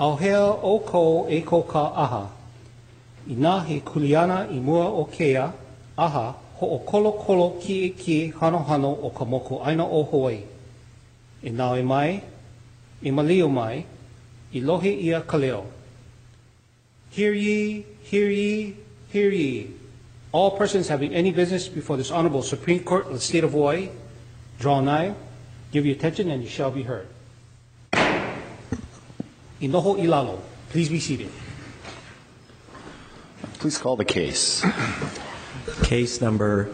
Auhea o ko e ko ka aha. Ina he kuliana I mua o kea aha ho o kolo kolo ki hano hano o ka moku aina o Hawaii. E nao e mai, e malio mai, I lohe ia ka leo. Hear ye, hear ye, hear ye. All persons having any business before this Honorable Supreme Court of the State of Hawaii, draw nigh, give your attention, and you shall be heard. Inoho Ilalo, please be seated. Please call the case. Case number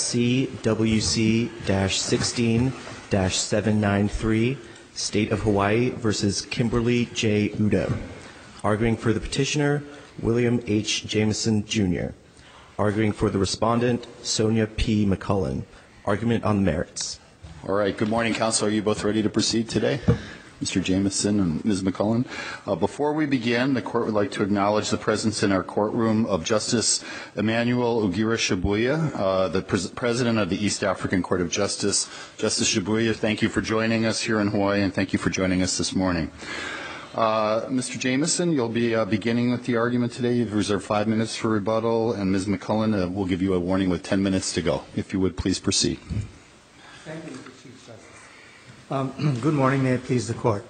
SCWC-16-793, State of Hawaii versus Kimberly J. Udo. Arguing for the petitioner, William H. Jameson, Jr. Arguing for the respondent, Sonia P. McCullen. Argument on the merits. All right. Good morning, Counsel. Are you both ready to proceed today? Mr. Jameson and Ms. McCullen. Before we begin, the Court would like to acknowledge the presence in our courtroom of Justice Emmanuel Ugira Shibuya, the President of the East African Court of Justice. Justice Shibuya, thank you for joining us here in Hawaii, and thank you for joining us this morning. Mr. Jameson, you'll be beginning with the argument today. You've reserved 5 minutes for rebuttal, and Ms. McCullen will give you a warning with 10 minutes to go. If you would, please proceed. Thank you, Mr. Chief Justice. Good morning. May it please the Court.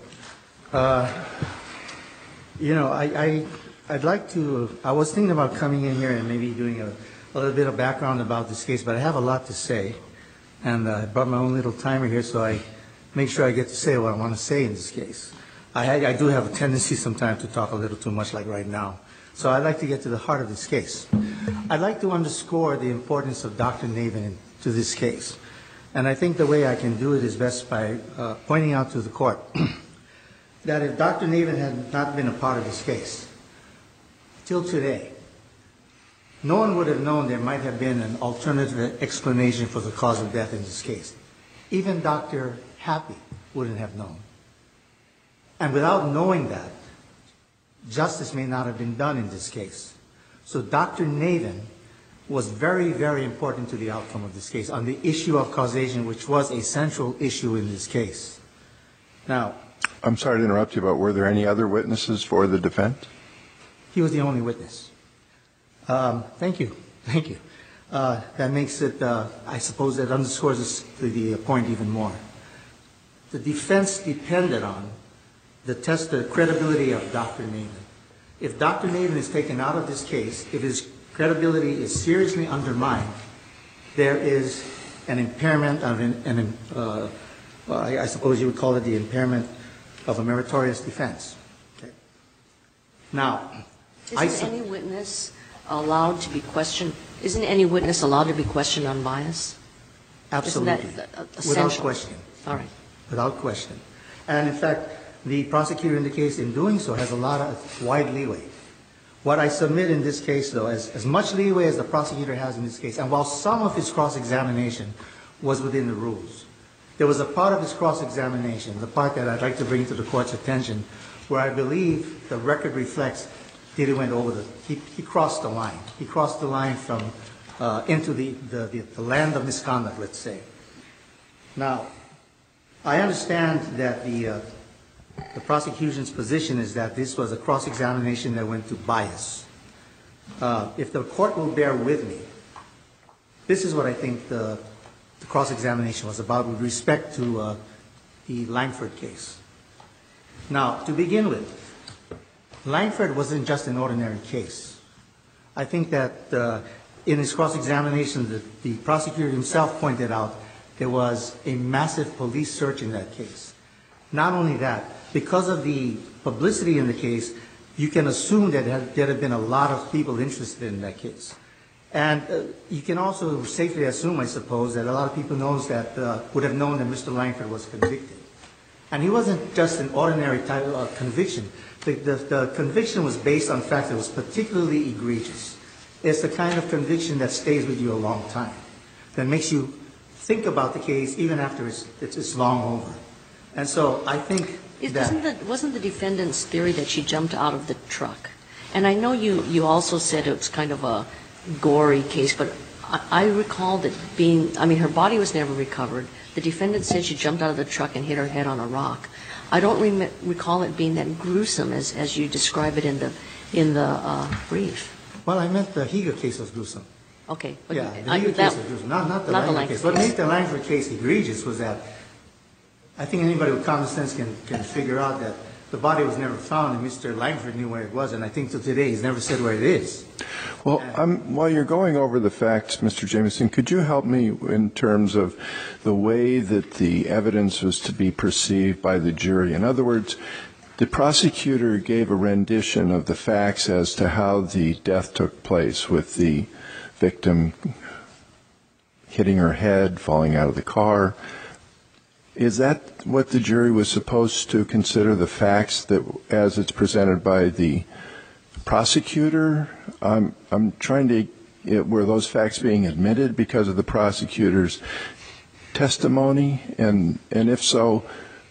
I'd like to, I was thinking about coming in here and maybe doing a little bit of background about this case, but I have a lot to say, and I brought my own little timer here so I make sure I get to say what I want to say in this case. I do have a tendency sometimes to talk a little too much, like right now. So I'd like to get to the heart of this case. I'd like to underscore the importance of Dr. Navin to this case. And I think the way I can do it is best by pointing out to the Court that if Dr. Navin had not been a part of this case, till today, no one would have known there might have been an alternative explanation for the cause of death in this case. Even Dr. Happy wouldn't have known. And without knowing that, justice may not have been done in this case. So Dr. Navin was very, very important to the outcome of this case on the issue of causation, which was a central issue in this case. Now, I'm sorry to interrupt you, but were there any other witnesses for the defense? He was the only witness. Thank you. Thank you. That makes it, I suppose that underscores the point even more. The defense depended on the credibility of Dr. Navin. If Dr. Navin is taken out of this case, if his credibility is seriously undermined, there is an impairment of I suppose you would call it the impairment of a meritorious defense. Okay. Now, isn't any witness allowed to be questioned? Isn't any witness allowed to be questioned on bias? Absolutely. Isn't that essential? Without question. All right. Without question. And in fact, the prosecutor in the case in doing so has a lot of wide leeway. What I submit in this case, though, is as much leeway as the prosecutor has in this case. And while some of his cross-examination was within the rules, there was a part of his cross-examination, the part that I'd like to bring to the Court's attention, where I believe the record reflects that he went over he crossed the line. He crossed the line from into the land of misconduct, let's say. Now, I understand that the prosecution's position is that this was a cross-examination that went to bias. If the Court will bear with me, this is what I think the cross-examination was about with respect to the Langford case. Now, to begin with, Langford wasn't just an ordinary case. I think that in his cross-examination, the prosecutor himself pointed out there was a massive police search in that case. Not only that, because of the publicity in the case, you can assume that there had been a lot of people interested in that case. And you can also safely assume, I suppose, that a lot of people would have known that Mr. Langford was convicted. And he wasn't just an ordinary type of conviction. The conviction was based on facts that was particularly egregious. It's the kind of conviction that stays with you a long time, that makes you think about the case even after it's long over. And so I think wasn't the defendant's theory that she jumped out of the truck? And I know you also said it was kind of a gory case, but I recall that her body was never recovered. The defendant said she jumped out of the truck and hit her head on a rock. I don't recall it being that gruesome as you describe it in the brief. Well, I meant the Higa case was gruesome. Okay. But Yeah, the Higa case was gruesome, not the Langford case. What made the Langford case egregious was that I think anybody with common sense can figure out that the body was never found, and Mr. Langford knew where it was, and I think till today he's never said where it is. Well, while you're going over the facts, Mr. Jameson, could you help me in terms of the way that the evidence was to be perceived by the jury? In other words, the prosecutor gave a rendition of the facts as to how the death took place, with the victim hitting her head, falling out of the car. Is that what the jury was supposed to consider, the facts that, as it's presented by the prosecutor? I'm trying to, were those facts being admitted because of the prosecutor's testimony? And if so,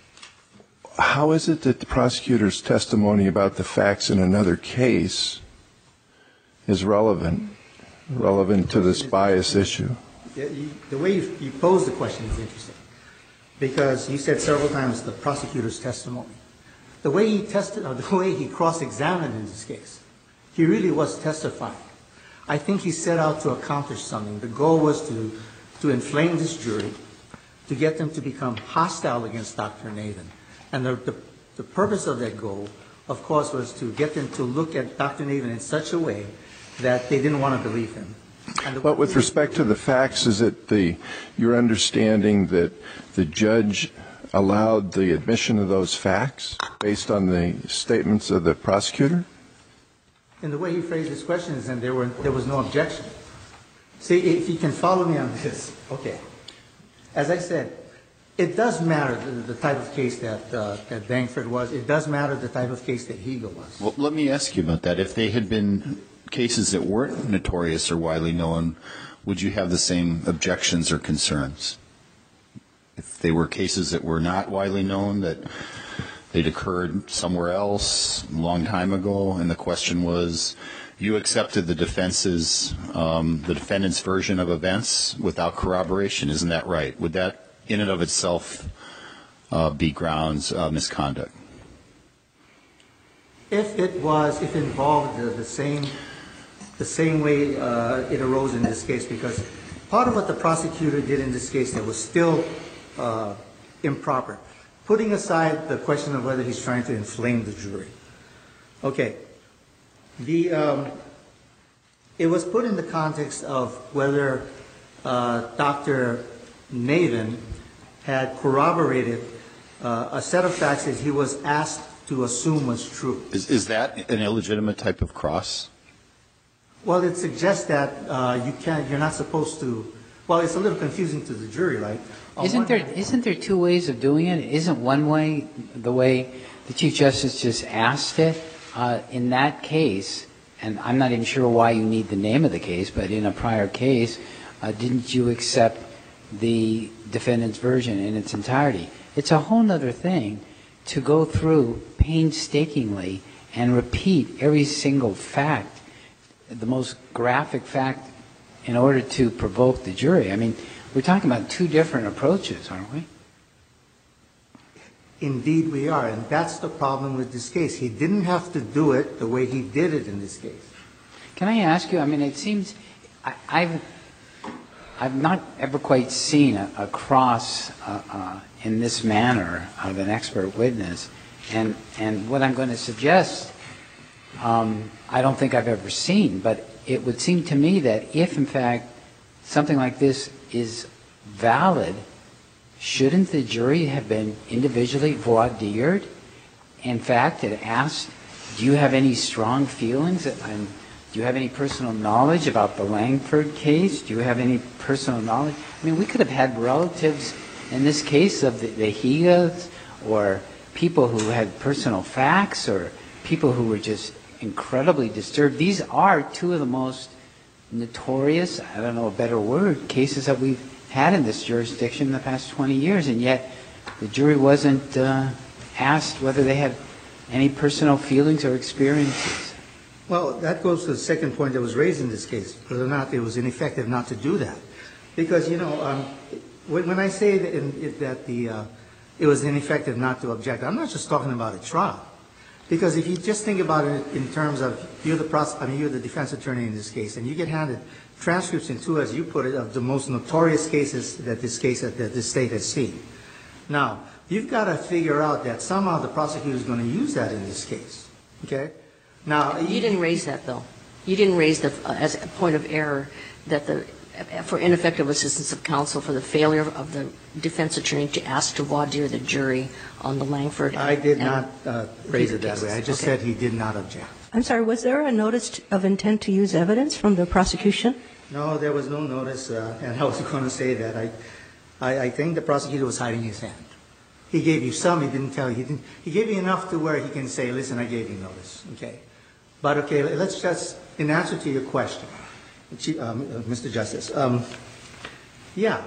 how is it that the prosecutor's testimony about the facts in another case is relevant to this bias issue? The way you pose the question is interesting, because you said several times the prosecutor's testimony. The way he cross-examined in this case, he really was testifying. I think he set out to accomplish something. The goal was to inflame this jury, to get them to become hostile against Dr. Nathan. And the purpose of that goal, of course, was to get them to look at Dr. Nathan in such a way that they didn't want to believe him. But with respect to the facts, is it your understanding that the judge allowed the admission of those facts based on the statements of the prosecutor? And the way he phrased his question is that there was no objection. See, if you can follow me on this, okay. As I said, it does matter the type of case that Langford was. It does matter the type of case that Higa was. Well, let me ask you about that. If they had been cases that weren't notorious or widely known, would you have the same objections or concerns? If they were cases that were not widely known, that they'd occurred somewhere else a long time ago, and the question was, you accepted the defendant's version of events without corroboration, isn't that right? Would that in and of itself be grounds of misconduct? If it involved the same way it arose in this case, because part of what the prosecutor did in this case that was still improper, putting aside the question of whether he's trying to inflame the jury. Okay. It was put in the context of whether Dr. Nathan had corroborated a set of facts that he was asked to assume was true. Is that an illegitimate type of cross? Well, it suggests that you're not supposed to. Well, it's a little confusing to the jury, right? Isn't there two ways of doing it? Isn't one way the way the Chief Justice just asked it? In that case, and I'm not even sure why you need the name of the case, but in a prior case, didn't you accept the defendant's version in its entirety? It's a whole other thing to go through painstakingly and repeat every single fact, the most graphic fact, in order to provoke the jury. I mean, we're talking about two different approaches, aren't we? Indeed we are, and that's the problem with this case. He didn't have to do it the way he did it in this case. Can I ask you, I mean, it seems, I've not ever quite seen a cross in this manner of an expert witness, and what I'm going to suggest, I don't think I've ever seen, but it would seem to me that if, in fact, something like this is valid, shouldn't the jury have been individually voir dired? In fact, it asked, do you have any strong feelings? And do you have any personal knowledge about the Langford case? Do you have any personal knowledge? I mean, we could have had relatives in this case of the Higas, or people who had personal facts, or people who were just incredibly disturbed. These are two of the most notorious, I don't know a better word, cases that we've had in this jurisdiction in the past 20 years, and yet the jury wasn't asked whether they had any personal feelings or experiences. Well, that goes to the second point that was raised in this case, whether or not it was ineffective not to do that. Because, you know, when I say that it was ineffective not to object. I'm not just talking about a trial. Because if you just think about it in terms of you're the defense attorney in this case, and you get handed transcripts into, as you put it, of the most notorious cases that this state has seen. Now, you've got to figure out that somehow the prosecutor is going to use that in this case. Okay? Now, You didn't raise that, though. You didn't raise as a point of error that for ineffective assistance of counsel for the failure of the defense attorney to ask to voir dire the jury on the Langford. I did not raise it that way. I just said he did not object. I'm sorry, was there a notice of intent to use evidence from the prosecution? No, there was no notice, and I was going to say that. I think the prosecutor was hiding his hand. He gave you some, he didn't tell you. He gave you enough to where he can say, listen, I gave you notice. Okay. But, okay, let's just, in answer to your question, Mr. Justice, yeah,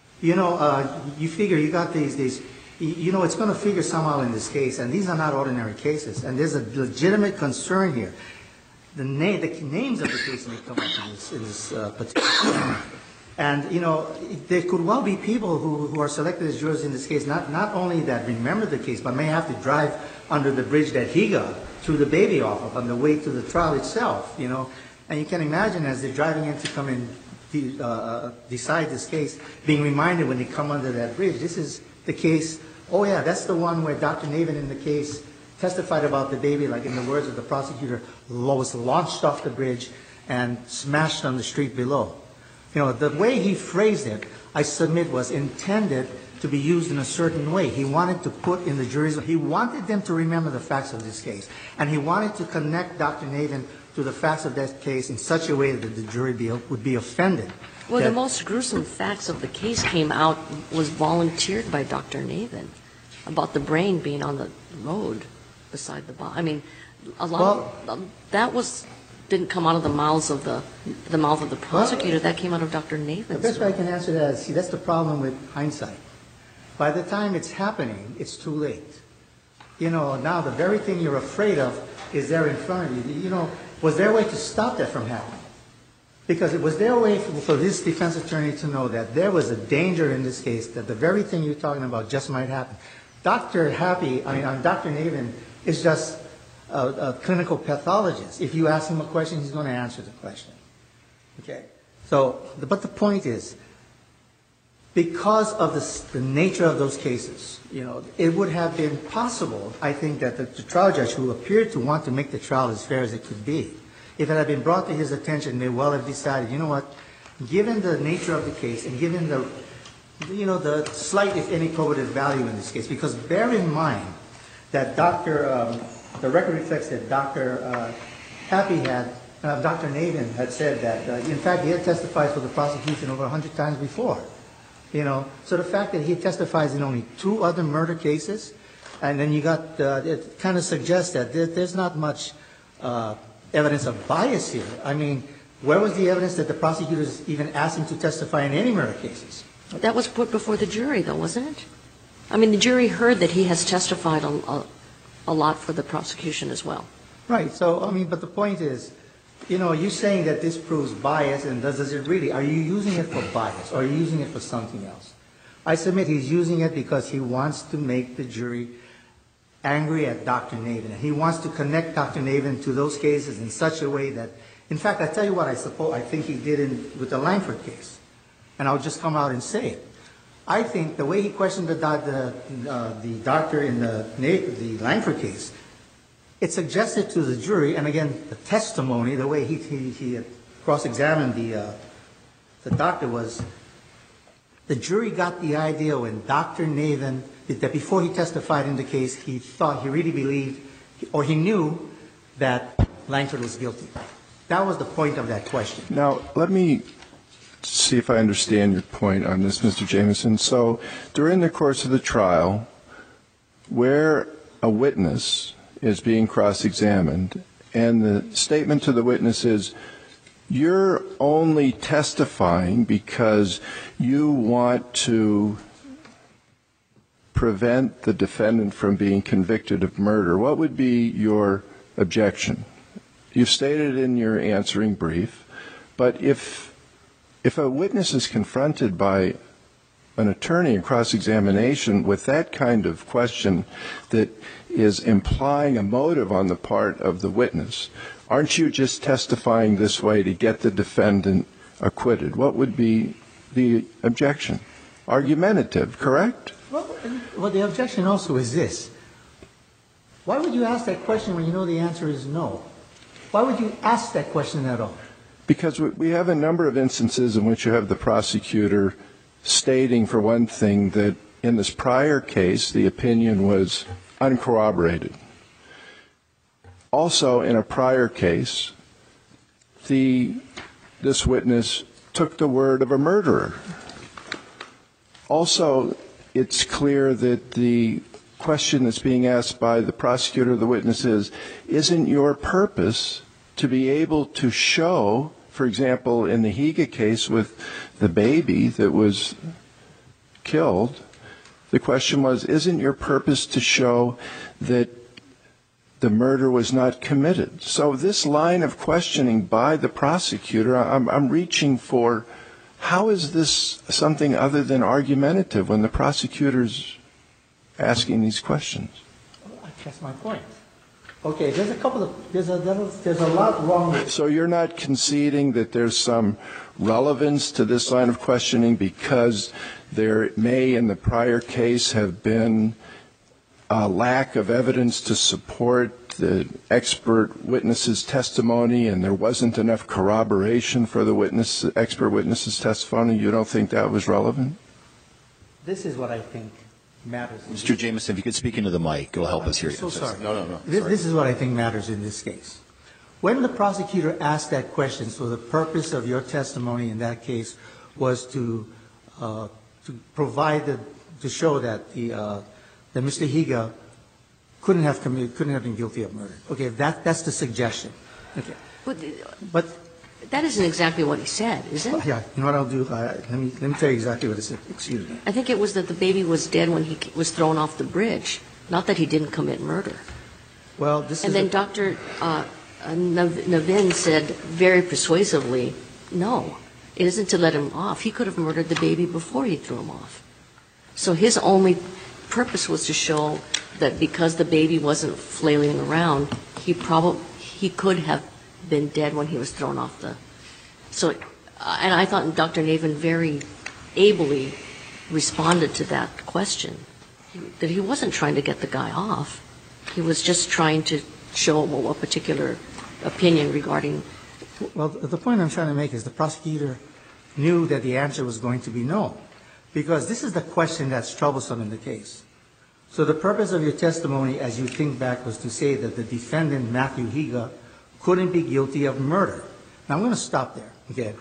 you figure you got these, it's going to figure somehow in this case, and these are not ordinary cases, and there's a legitimate concern here. The names of the case may come up in this particular. And, there could well be people who are selected as jurors in this case, not only that remember the case, but may have to drive under the bridge that he got, threw the baby off of on the way to the trial itself, And you can imagine as they're driving in to come and decide this case, being reminded when they come under that bridge, this is the case, oh yeah, that's the one where Dr. Navin in the case testified about the baby, like in the words of the prosecutor, was launched off the bridge and smashed on the street below. The way he phrased it, I submit, was intended to be used in a certain way. He wanted to put in the jury's, he wanted them to remember the facts of this case, and he wanted to connect Dr. Navin to the facts of that case in such a way that the jury would be offended. Well, the most gruesome facts of the case came out was volunteered by Dr. Navin about the brain being on the road beside the body. I mean, a lot of that didn't come out of the mouth of the prosecutor. That came out of Dr. Navin's. The best way I can answer that is, see, that's the problem with hindsight. By the time it's happening, it's too late. Now the very thing you're afraid of is there in front of you. Was there a way to stop that from happening? Because it was their way for this defense attorney to know that there was a danger in this case, that the very thing you're talking about just might happen. Dr. Navin is just a clinical pathologist. If you ask him a question, he's going to answer the question. Okay? But the point is, because of the nature of those cases, it would have been possible, I think, that the trial judge, who appeared to want to make the trial as fair as it could be, if it had been brought to his attention, may well have decided, you know what, given the nature of the case and given the slight, if any, probative value in this case, because bear in mind that the record reflects that Dr. Dr. Navin had said that, in fact, he had testified for the prosecution over 100 times before. So the fact that he testifies in only 2 other murder cases, and then you got, it kind of suggests that there's not much evidence of bias here. I mean, where was the evidence that the prosecutors even asked him to testify in any murder cases? That was put before the jury, though, wasn't it? I mean, the jury heard that he has testified a lot for the prosecution as well. Right. So, but the point is, you're saying that this proves bias, and does it really? Are you using it for bias, or are you using it for something else? I submit he's using it because he wants to make the jury angry at Dr. Navin, and he wants to connect Dr. Navin to those cases in such a way that, in fact, I tell you what I think he did with the Langford case, and I'll just come out and say it. I think the way he questioned the doctor in the Langford case, it suggested to the jury, and again, the testimony, the way he cross-examined the doctor was, the jury got the idea when Dr. Navin, that before he testified in the case, he really believed, or he knew that Langford was guilty. That was the point of that question. Now, let me see if I understand your point on this, Mr. Jamieson. So during the course of the trial, where a witness is being cross-examined, and the statement to the witness is, you're only testifying because you want to prevent the defendant from being convicted of murder, what would be your objection? You've stated in your answering brief, but if a witness is confronted by an attorney in cross-examination with that kind of question that is implying a motive on the part of the witness, aren't you just testifying this way to get the defendant acquitted? What would be the objection? Argumentative, correct? Well, the objection also is this. Why would you ask that question when you know the answer is no? Why would you ask that question at all? Because we have a number of instances in which you have the prosecutor stating, for one thing, that in this prior case, the opinion was uncorroborated. Also, in a prior case, this witness took the word of a murderer. Also, it's clear that the question that's being asked by the prosecutor or the witness is, isn't your purpose to be able to show, for example, in the Higa case with the baby that was killed, the question was, isn't your purpose to show that the murder was not committed? So this line of questioning by the prosecutor, I'm reaching for, how is this something other than argumentative when the prosecutor's asking these questions? That's my point. Okay, there's a lot wrong with it. So you're not conceding that there's some relevance to this line of questioning because there may in the prior case have been a lack of evidence to support the expert witness's testimony and there wasn't enough corroboration for the expert witness's testimony? You don't think that was relevant? This is what I think matters. Mr. Jameson, if you could speak into the mic, it'll help us hear you. So sorry. No. This is what I think matters in this case. When the prosecutor asked that question, so the purpose of your testimony in that case was to provide, to show that that Mr. Higa couldn't have been guilty of murder. Okay, that's the suggestion. Okay. But that isn't exactly what he said, is it? Yeah, you know what I'll do? Let me tell you exactly what it said. Excuse me. I think it was that the baby was dead when he was thrown off the bridge, not that he didn't commit murder. Well, this is. And then Dr. Navin said very persuasively, no, it isn't to let him off. He could have murdered the baby before he threw him off. So his only purpose was to show that because the baby wasn't flailing around, he could have been dead when he was thrown off the. So, and I thought Dr. Navin very ably responded to that question, that he wasn't trying to get the guy off. He was just trying to show a particular opinion regarding. Well, the point I'm trying to make is the prosecutor knew that the answer was going to be no, because this is the question that's troublesome in the case. So the purpose of your testimony, as you think back, was to say that the defendant, Matthew Higa, couldn't be guilty of murder. Now, I'm going to stop there, okay?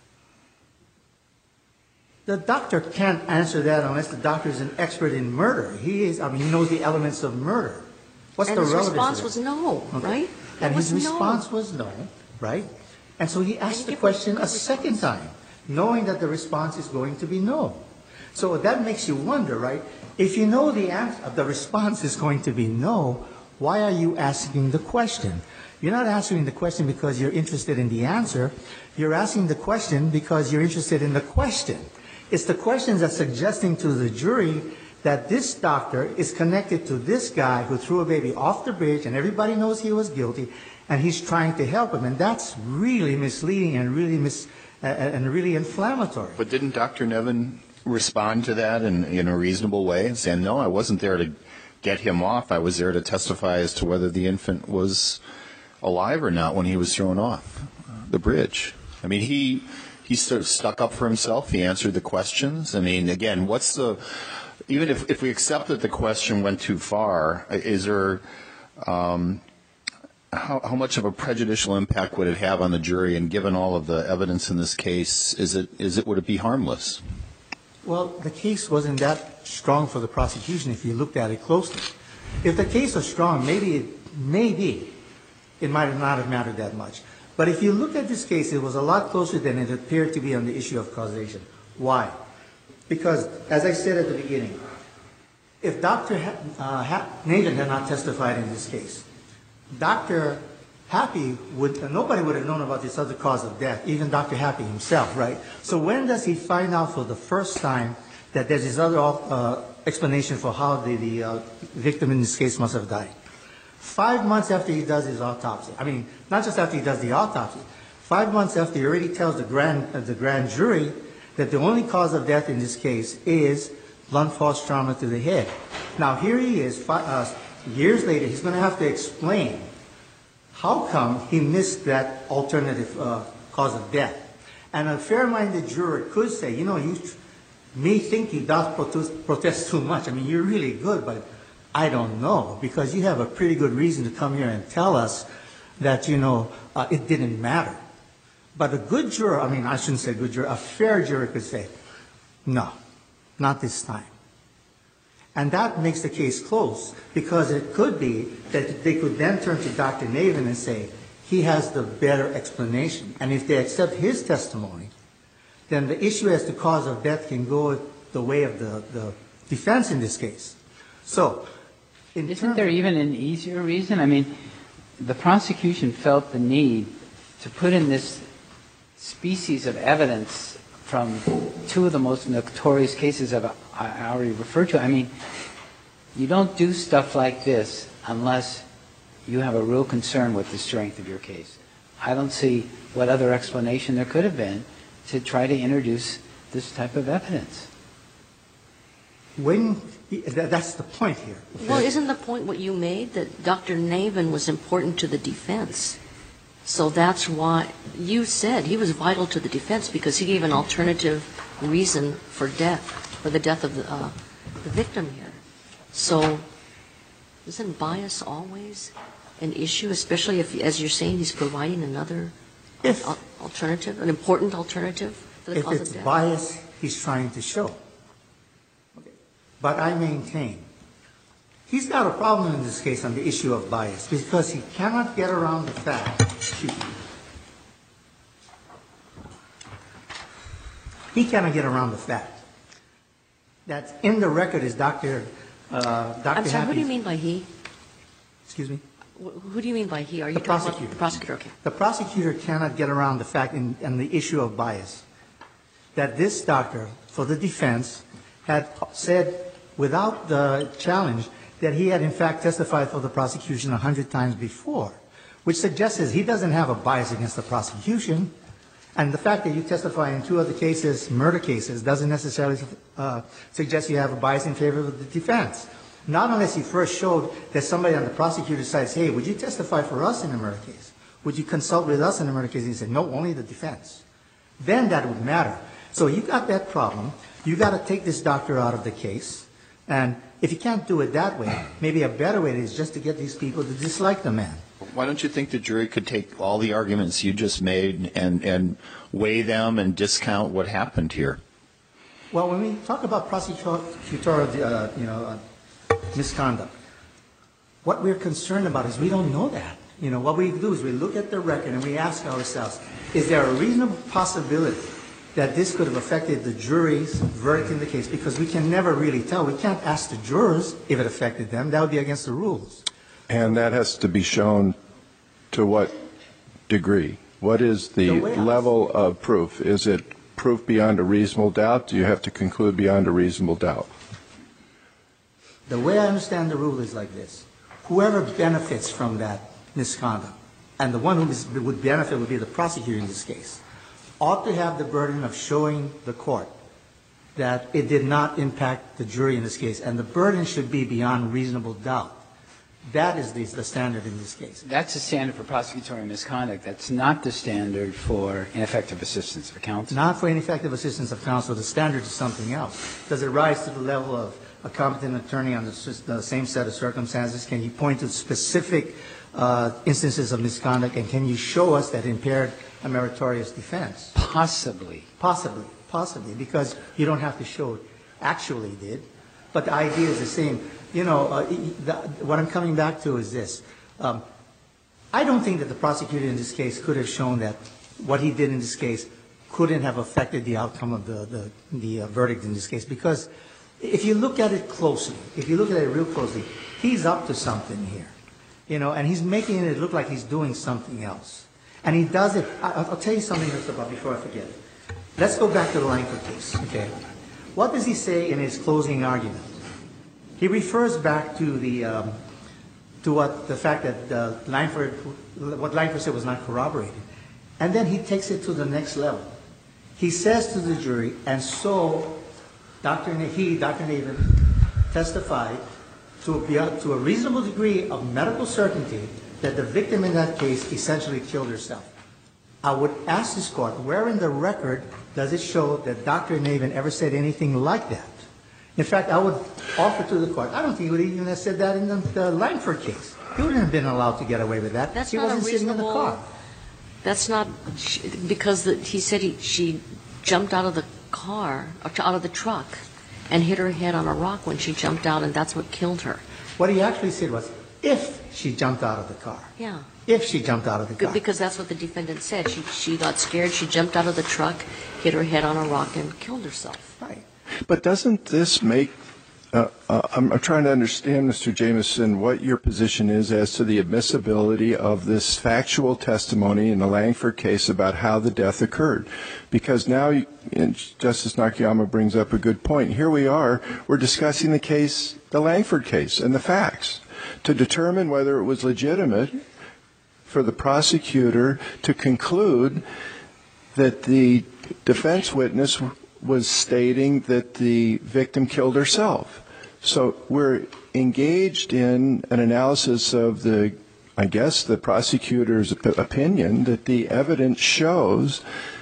The doctor can't answer that unless the doctor is an expert in murder. He knows the elements of murder. What's the relevance of that? And his response was no, right? And his response was no, right? And so he asked the question a second time, knowing that the response is going to be no. So that makes you wonder, right? If you know the answer, the response is going to be no, why are you asking the question? You're not answering the question because you're interested in the answer. You're asking the question because you're interested in the question. It's the question that's suggesting to the jury that this doctor is connected to this guy who threw a baby off the bridge and everybody knows he was guilty and he's trying to help him. And that's really misleading and really inflammatory. But didn't Dr. Nevin respond to that in a reasonable way, saying, no, I wasn't there to get him off. I was there to testify as to whether the infant was alive or not when he was thrown off the bridge. I mean, he sort of stuck up for himself. He answered the questions. I mean, again, even if we accept that the question went too far, is there, how much of a prejudicial impact would it have on the jury? And given all of the evidence in this case, would it be harmless? Well, the case wasn't that strong for the prosecution if you looked at it closely. If the case was strong, maybe it might not have mattered that much. But if you look at this case, it was a lot closer than it appeared to be on the issue of causation. Why? Because, as I said at the beginning, if Dr. Nathan had not testified in this case, Dr. Happy nobody would have known about this other cause of death, even Dr. Happy himself, right? So when does he find out for the first time that there's this other explanation for how the victim in this case must have died. 5 months after he does his autopsy, I mean, not just after he does the autopsy, 5 months after he already tells the grand jury that the only cause of death in this case is blunt force trauma to the head. Now, here he is, years later, he's going to have to explain how come he missed that alternative cause of death. And a fair-minded juror could say, you know, you may think you don't protest too much. I mean, you're really good, but I don't know, because you have a pretty good reason to come here and tell us that, you know, it didn't matter. But a good juror, I mean, I shouldn't say good juror, a fair juror could say, no, not this time. And that makes the case close, because it could be that they could then turn to Dr. Navin and say, he has the better explanation. And if they accept his testimony, then the issue as to cause of death can go the way of the defense in this case. So, isn't there even an easier reason? I mean, the prosecution felt the need to put in this species of evidence from two of the most notorious cases I already referred to. I mean, you don't do stuff like this unless you have a real concern with the strength of your case. I don't see what other explanation there could have been to try to introduce this type of evidence. That's the point here. Well, isn't the point what you made, that Dr. Navin was important to the defense? So that's why you said he was vital to the defense, because he gave an alternative reason for death, for the death of the victim here. So isn't bias always an issue, especially if, as you're saying, he's providing another alternative, an important alternative for the cause of death? If it's bias, he's trying to show. Okay. But I maintain he's got a problem in this case on the issue of bias, because he cannot get around the fact. He cannot get around the fact that in the record is Dr. I'm sorry, who do you mean by he? Excuse me? Who do you mean by he? Are you The talking prosecutor. about the prosecutor? Okay. The prosecutor cannot get around the fact in the issue of bias that this doctor, for the defense, had said without the challenge that he had in fact testified for the prosecution 100 times before, which suggests he doesn't have a bias against the prosecution. And the fact that you testify in 2 other cases, murder cases, doesn't necessarily suggest you have a bias in favor of the defense. Not unless he first showed that somebody on the prosecutor's side said, hey, would you testify for us in a murder case? Would you consult with us in a murder case? And he said, no, only the defense. Then that would matter. So you got that problem. You got to take this doctor out of the case. And if you can't do it that way, maybe a better way is just to get these people to dislike the man. Why don't you think the jury could take all the arguments you just made and weigh them and discount what happened here? Well, when we talk about prosecutorial, misconduct, what we're concerned about is we don't know that. You know, what we do is we look at the record and we ask ourselves, is there a reasonable possibility that this could have affected the jury's verdict in the case? Because we can never really tell. We can't ask the jurors if it affected them. That would be against the rules. And that has to be shown to what degree? What is the level of proof? Is it proof beyond a reasonable doubt? Do you have to conclude beyond a reasonable doubt? The way I understand the rule is like this. Whoever benefits from that misconduct, and the one who would benefit would be the prosecutor in this case, ought to have the burden of showing the court that it did not impact the jury in this case, and the burden should be beyond reasonable doubt. That is the standard in this case. That's the standard for prosecutorial misconduct. That's not the standard for ineffective assistance of counsel. Not for ineffective assistance of counsel. The standard is something else. Does it rise to the level of a competent attorney on the same set of circumstances? Can you point to specific instances of misconduct, and can you show us that impaired a meritorious defense? Possibly. Possibly, because you don't have to show it actually did, but the idea is the same. You know, what I'm coming back to is this. I don't think that the prosecutor in this case could have shown that what he did in this case couldn't have affected the outcome of the verdict in this case, because if you look at it closely, if you look at it real closely, he's up to something here, you know, and he's making it look like he's doing something else. And he does it. I'll tell you something else about before I forget it. Let's go back to the Langford case, okay? what does he say in his closing argument? He refers back to the fact that what Langford said was not corroborated. And then he takes it to the next level. He says to the jury, and so Dr. Navin testified to a reasonable degree of medical certainty that the victim in that case essentially killed herself. I would ask this court, where in the record does it show that Dr. Navin ever said anything like that? In fact, I would offer to the court, I don't think he would even have said that in the Langford case. He wouldn't have been allowed to get away with that. That's he not wasn't a sitting in the car. That's not, because he said she jumped out of the car, out of the truck, and hit her head on a rock when she jumped out, and that's what killed her. What he actually said was, if she jumped out of the car. Yeah. If she jumped out of the car. Because that's what the defendant said. She got scared, she jumped out of the truck, hit her head on a rock, and killed herself. Right. But doesn't this make I'm trying to understand, Mr. Jameson, what your position is as to the admissibility of this factual testimony in the Langford case about how the death occurred. Because now, Justice Nakayama brings up a good point. Here we are, we're discussing the case, the Langford case, and the facts, to determine whether it was legitimate for the prosecutor to conclude that the defense witness was stating that the victim killed herself. So we're engaged in an analysis of the prosecutor's opinion that the evidence shows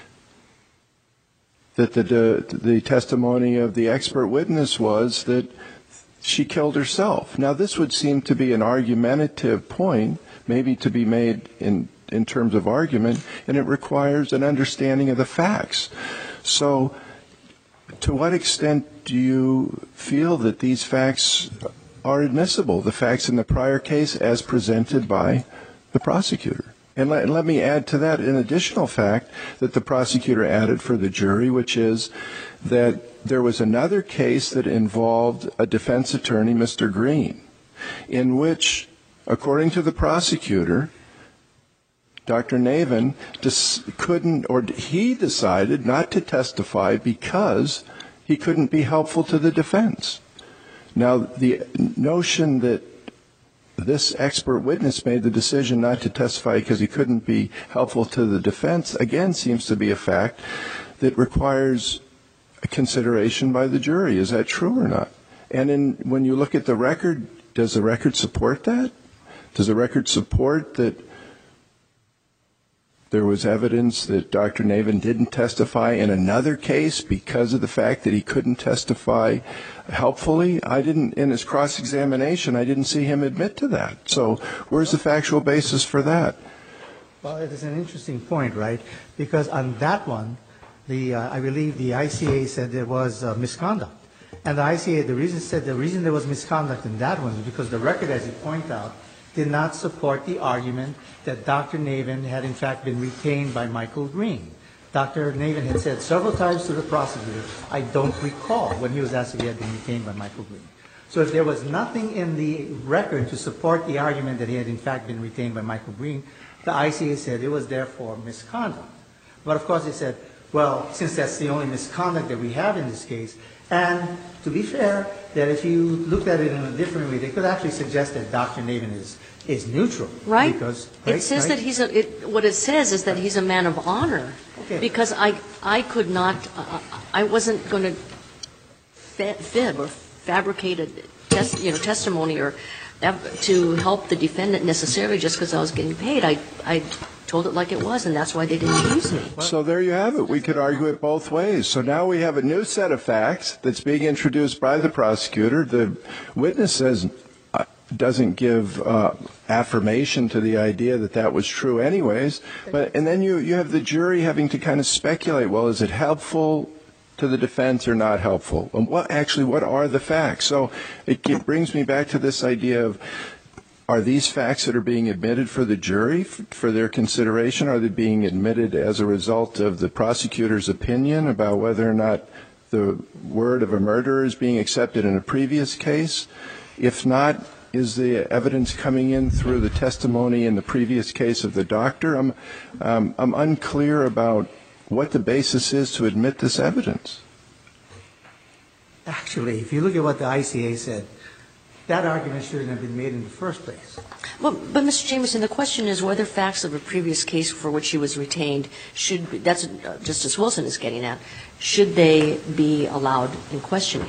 that the testimony of the expert witness was that she killed herself. Now, this would seem to be an argumentative point, maybe to be made in terms of argument, and it requires an understanding of the facts. So to what extent do you feel that these facts are admissible, the facts in the prior case as presented by the prosecutor? And let me add to that an additional fact that the prosecutor added for the jury, which is that there was another case that involved a defense attorney, Mr. Green, in which, according to the prosecutor, Dr. Navin he decided not to testify because he couldn't be helpful to the defense. Now, the notion that this expert witness made the decision not to testify because he couldn't be helpful to the defense, again, seems to be a fact that requires a consideration by the jury. Is that true or not? And when you look at the record, does the record support that? Does the record support that there was evidence that Dr. Navin didn't testify in another case because of the fact that he couldn't testify helpfully? In his cross-examination, I didn't see him admit to that. So where's the factual basis for that? Well, it is an interesting point, right? Because on that one, I believe the ICA said there was misconduct. And the ICA, the reason there was misconduct in that one is because the record, as you point out, did not support the argument that Dr. Navin had in fact been retained by Michael Green. Dr. Navin had said several times to the prosecutor, I don't recall, when he was asked if he had been retained by Michael Green. So if there was nothing in the record to support the argument that he had in fact been retained by Michael Green, the ICA said it was therefore misconduct. But of course they said, well, since that's the only misconduct that we have in this case, and to be fair, that if you looked at it in a different way, they could actually suggest that Dr. Navin is neutral. Right. Because, it says that what it says is that he's a man of honor. Okay. Because I could not, I wasn't going to fib or fabricate a testimony or to help the defendant necessarily just because I was getting paid. I told it like it was, and that's why they didn't use me. So there you have it. We could argue it both ways. So now we have a new set of facts that's being introduced by the prosecutor. The witness doesn't give affirmation to the idea that that was true anyways. And then you have the jury having to kind of speculate, well, is it helpful to the defense or not helpful? And what are the facts? So it brings me back to this idea of, are these facts that are being admitted for the jury, for their consideration? Are they being admitted as a result of the prosecutor's opinion about whether or not the word of a murderer is being accepted in a previous case? If not, is the evidence coming in through the testimony in the previous case of the doctor? I'm unclear about what the basis is to admit this evidence. Actually, if you look at what the ICA said, that argument shouldn't have been made in the first place. Well, but Mr. Jameson, the question is whether facts of a previous case for which he was retained should be, that's what Justice Wilson is getting at, should they be allowed in questioning?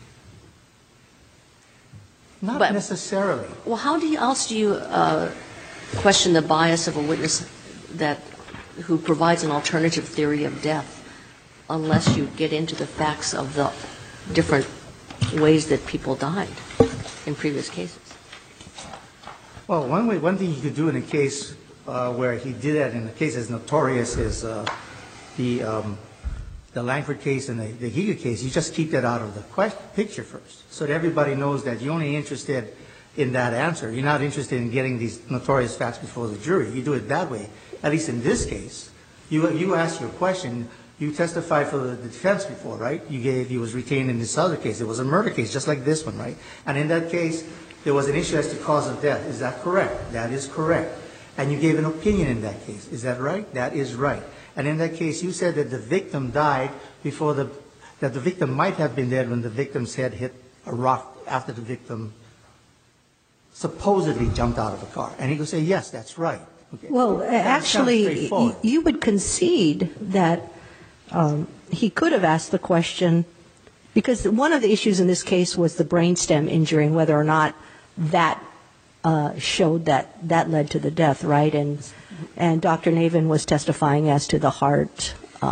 Not But- necessarily. Well, how else do you question the bias of a witness who provides an alternative theory of death unless you get into the facts of the different ways that people died in previous cases? Well, one thing you could do in a case where he did that, in a case as notorious as the Langford case and the Higa case, you just keep that out of the picture first, so that everybody knows that you're only interested in that answer. You're not interested in getting these notorious facts before the jury. You do it that way. At least in this case, you ask your question. You testified for the defense before, right? He was retained in this other case. It was a murder case, just like this one, right? And in that case, there was an issue as to cause of death. Is that correct? That is correct. And you gave an opinion in that case. Is that right? That is right. And in that case, you said that the victim died before that the victim might have been dead when the victim's head hit a rock after the victim supposedly jumped out of a car. And he could say, yes, that's right. Okay. Well, That sounds actually, straightforward. you would concede that he could have asked the question, because one of the issues in this case was the brainstem injury and whether or not that showed that led to the death, right? And Dr. Navin was testifying as to the heart.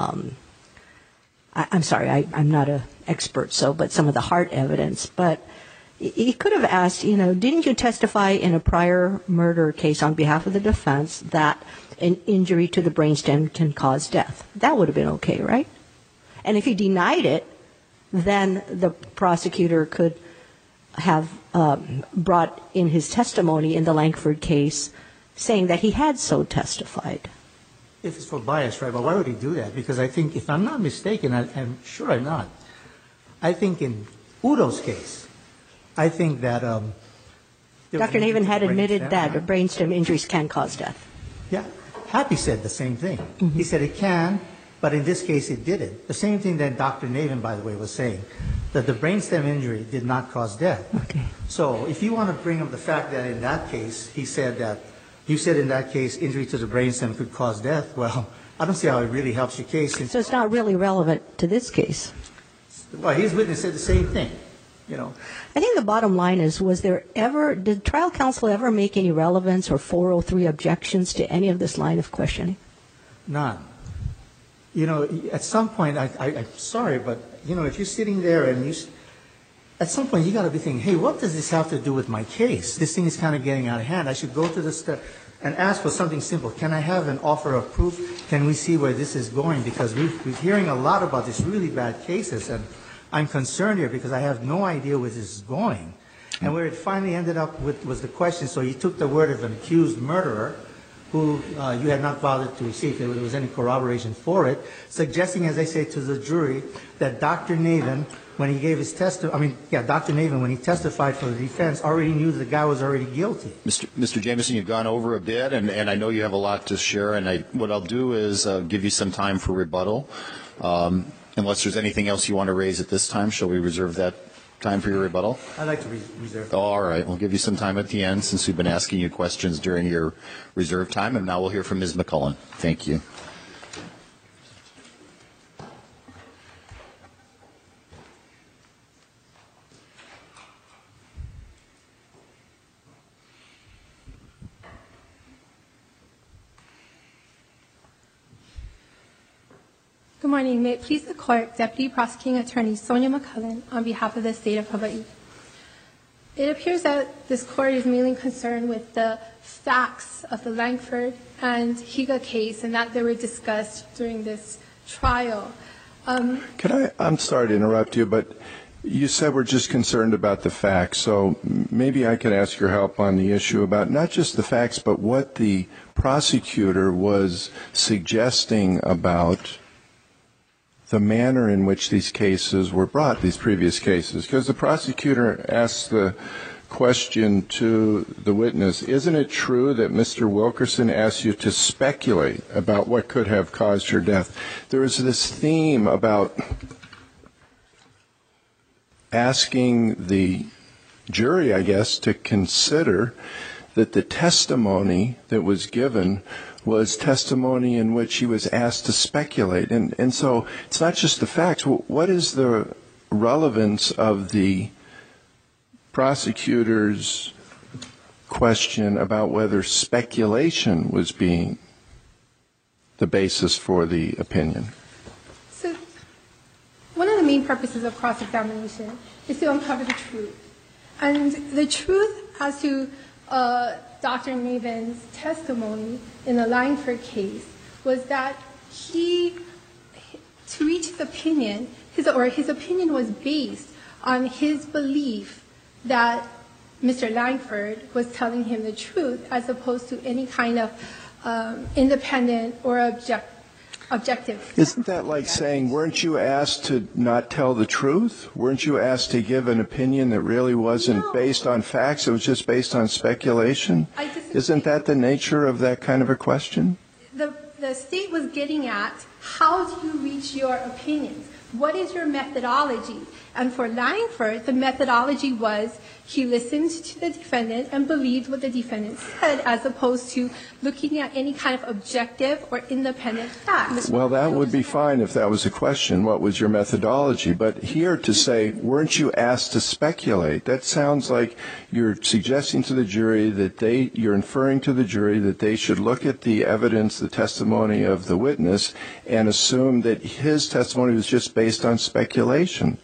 I'm sorry, I'm not an expert, but some of the heart evidence. But he could have asked, didn't you testify in a prior murder case on behalf of the defense that an injury to the brainstem can cause death? That would have been okay, right? And if he denied it, then the prosecutor could have brought in his testimony in the Langford case saying that he had so testified. If it's for bias, right, but why would he do that? Because I think, if I'm not mistaken, I'm sure I'm not, I think in Udo's case, I think that Dr. Navin had admitted that brainstem injuries can cause death. Yeah. Happy said the same thing. Mm-hmm. He said it can, but in this case it didn't. The same thing that Dr. Navin, by the way, was saying, that the brainstem injury did not cause death. Okay. So if you want to bring up the fact that in that case, he said that, you said in that case injury to the brainstem could cause death, well, I don't see how it really helps your case. So it's not really relevant to this case. Well, his witness said the same thing, I think the bottom line is, did trial counsel ever make any relevance or 403 objections to any of this line of questioning? None. At some point, I'm sorry, but, if you're sitting there and at some point you got to be thinking, hey, what does this have to do with my case? This thing is kind of getting out of hand. I should go to the step and ask for something simple. Can I have an offer of proof? Can we see where this is going? Because we're hearing a lot about these really bad cases, and I'm concerned here because I have no idea where this is going. And where it finally ended up with was the question, so you took the word of an accused murderer, who you had not bothered to see if there was any corroboration for it, suggesting, as I say to the jury, that Dr. Navin, when he gave his Dr. Navin, when he testified for the defense, already knew the guy was already guilty. Mr. Jameson, you've gone over a bit, and I know you have a lot to share, and what I'll do is give you some time for rebuttal. Unless there's anything else you want to raise at this time, shall we reserve that time for your rebuttal? I'd like to reserve. All right. We'll give you some time at the end since we've been asking you questions during your reserve time, and now we'll hear from Ms. McCullen. Thank you. Good morning. May it please the Court, Deputy Prosecuting Attorney Sonia McCullen on behalf of the State of Hawaii. It appears that this Court is mainly concerned with the facts of the Langford and Higa case and that they were discussed during this trial. I'm sorry to interrupt you, but you said we're just concerned about the facts, so maybe I could ask your help on the issue about not just the facts, but what the prosecutor was suggesting about the manner in which these cases were brought, these previous cases. Because the prosecutor asked the question to the witness, isn't it true that Mr. Wilkerson asked you to speculate about what could have caused your death? There is this theme about asking the jury, I guess, to consider that the testimony that was given was testimony in which he was asked to speculate. And so it's not just the facts. What is the relevance of the prosecutor's question about whether speculation was being the basis for the opinion? So one of the main purposes of cross-examination is to uncover the truth. And the truth as to Dr. Navin's testimony in the Langford case was that to reach his opinion, his opinion was based on his belief that Mr. Langford was telling him the truth as opposed to any kind of independent or objective. Isn't that like saying, weren't you asked to not tell the truth? Weren't you asked to give an opinion that really wasn't based on facts, it was just based on speculation? Isn't that the nature of that kind of a question? The state was getting at, how do you reach your opinions? What is your methodology? And for Langford, the methodology was he listened to the defendant and believed what the defendant said, as opposed to looking at any kind of objective or independent facts. Well, that would be fine if that was a question, what was your methodology? But here to say, weren't you asked to speculate, that sounds like you're suggesting to the jury that you're inferring to the jury that they should look at the evidence, the testimony of the witness, and assume that his testimony was just based on speculation.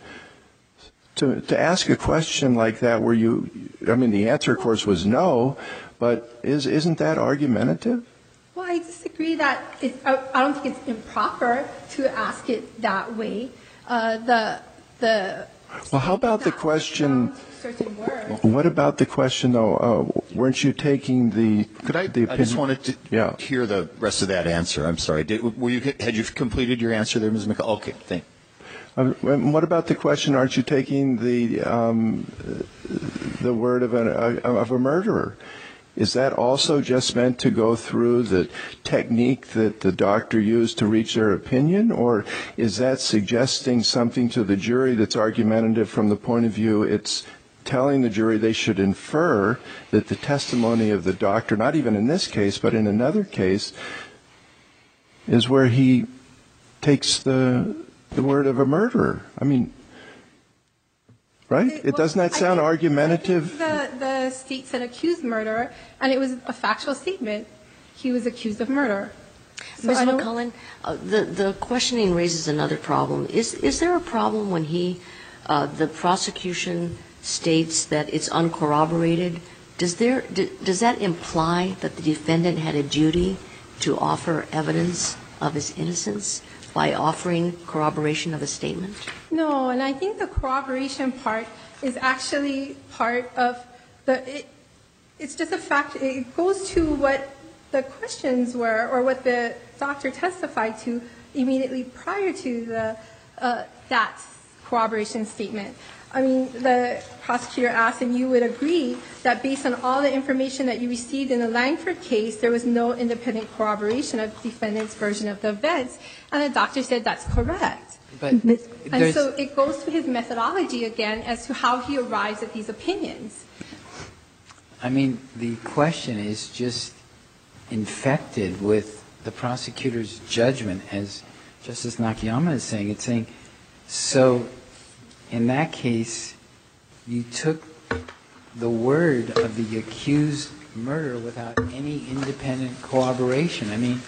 To ask a question like that where the answer, of course, was no, but isn't that argumentative? Well, I disagree that I don't think it's improper to ask it that way. Well, how about the question, what about the question, though, weren't you taking the opinion? I just wanted to hear the rest of that answer. I'm sorry. Had you completed your answer there, Ms. McCullough? Okay, thank you. What about the question, aren't you taking the word of a murderer? Is that also just meant to go through the technique that the doctor used to reach their opinion? Or is that suggesting something to the jury that's argumentative from the point of view it's telling the jury they should infer that the testimony of the doctor, not even in this case, but in another case, is where he takes the word of a murderer? I mean, right? It doesn't that sound argumentative? The state said accused murderer, and it was a factual statement. He was accused of murder. So Ms. McCullen, the questioning raises another problem. Is there a problem when the prosecution states that it's uncorroborated? Does that imply that the defendant had a duty to offer evidence of his innocence by offering corroboration of a statement? No, and I think the corroboration part is actually part of it's just a fact. It goes to what the questions were or what the doctor testified to immediately prior to that corroboration statement. I mean, the prosecutor asked, and you would agree, that based on all the information that you received in the Langford case, there was no independent corroboration of the defendant's version of the events. And the doctor said that's correct. And so it goes to his methodology again as to how he arrives at these opinions. I mean, the question is just infected with the prosecutor's judgment, as Justice Nakayama is saying. It's saying, so in that case, you took the word of the accused murderer without any independent corroboration. I mean,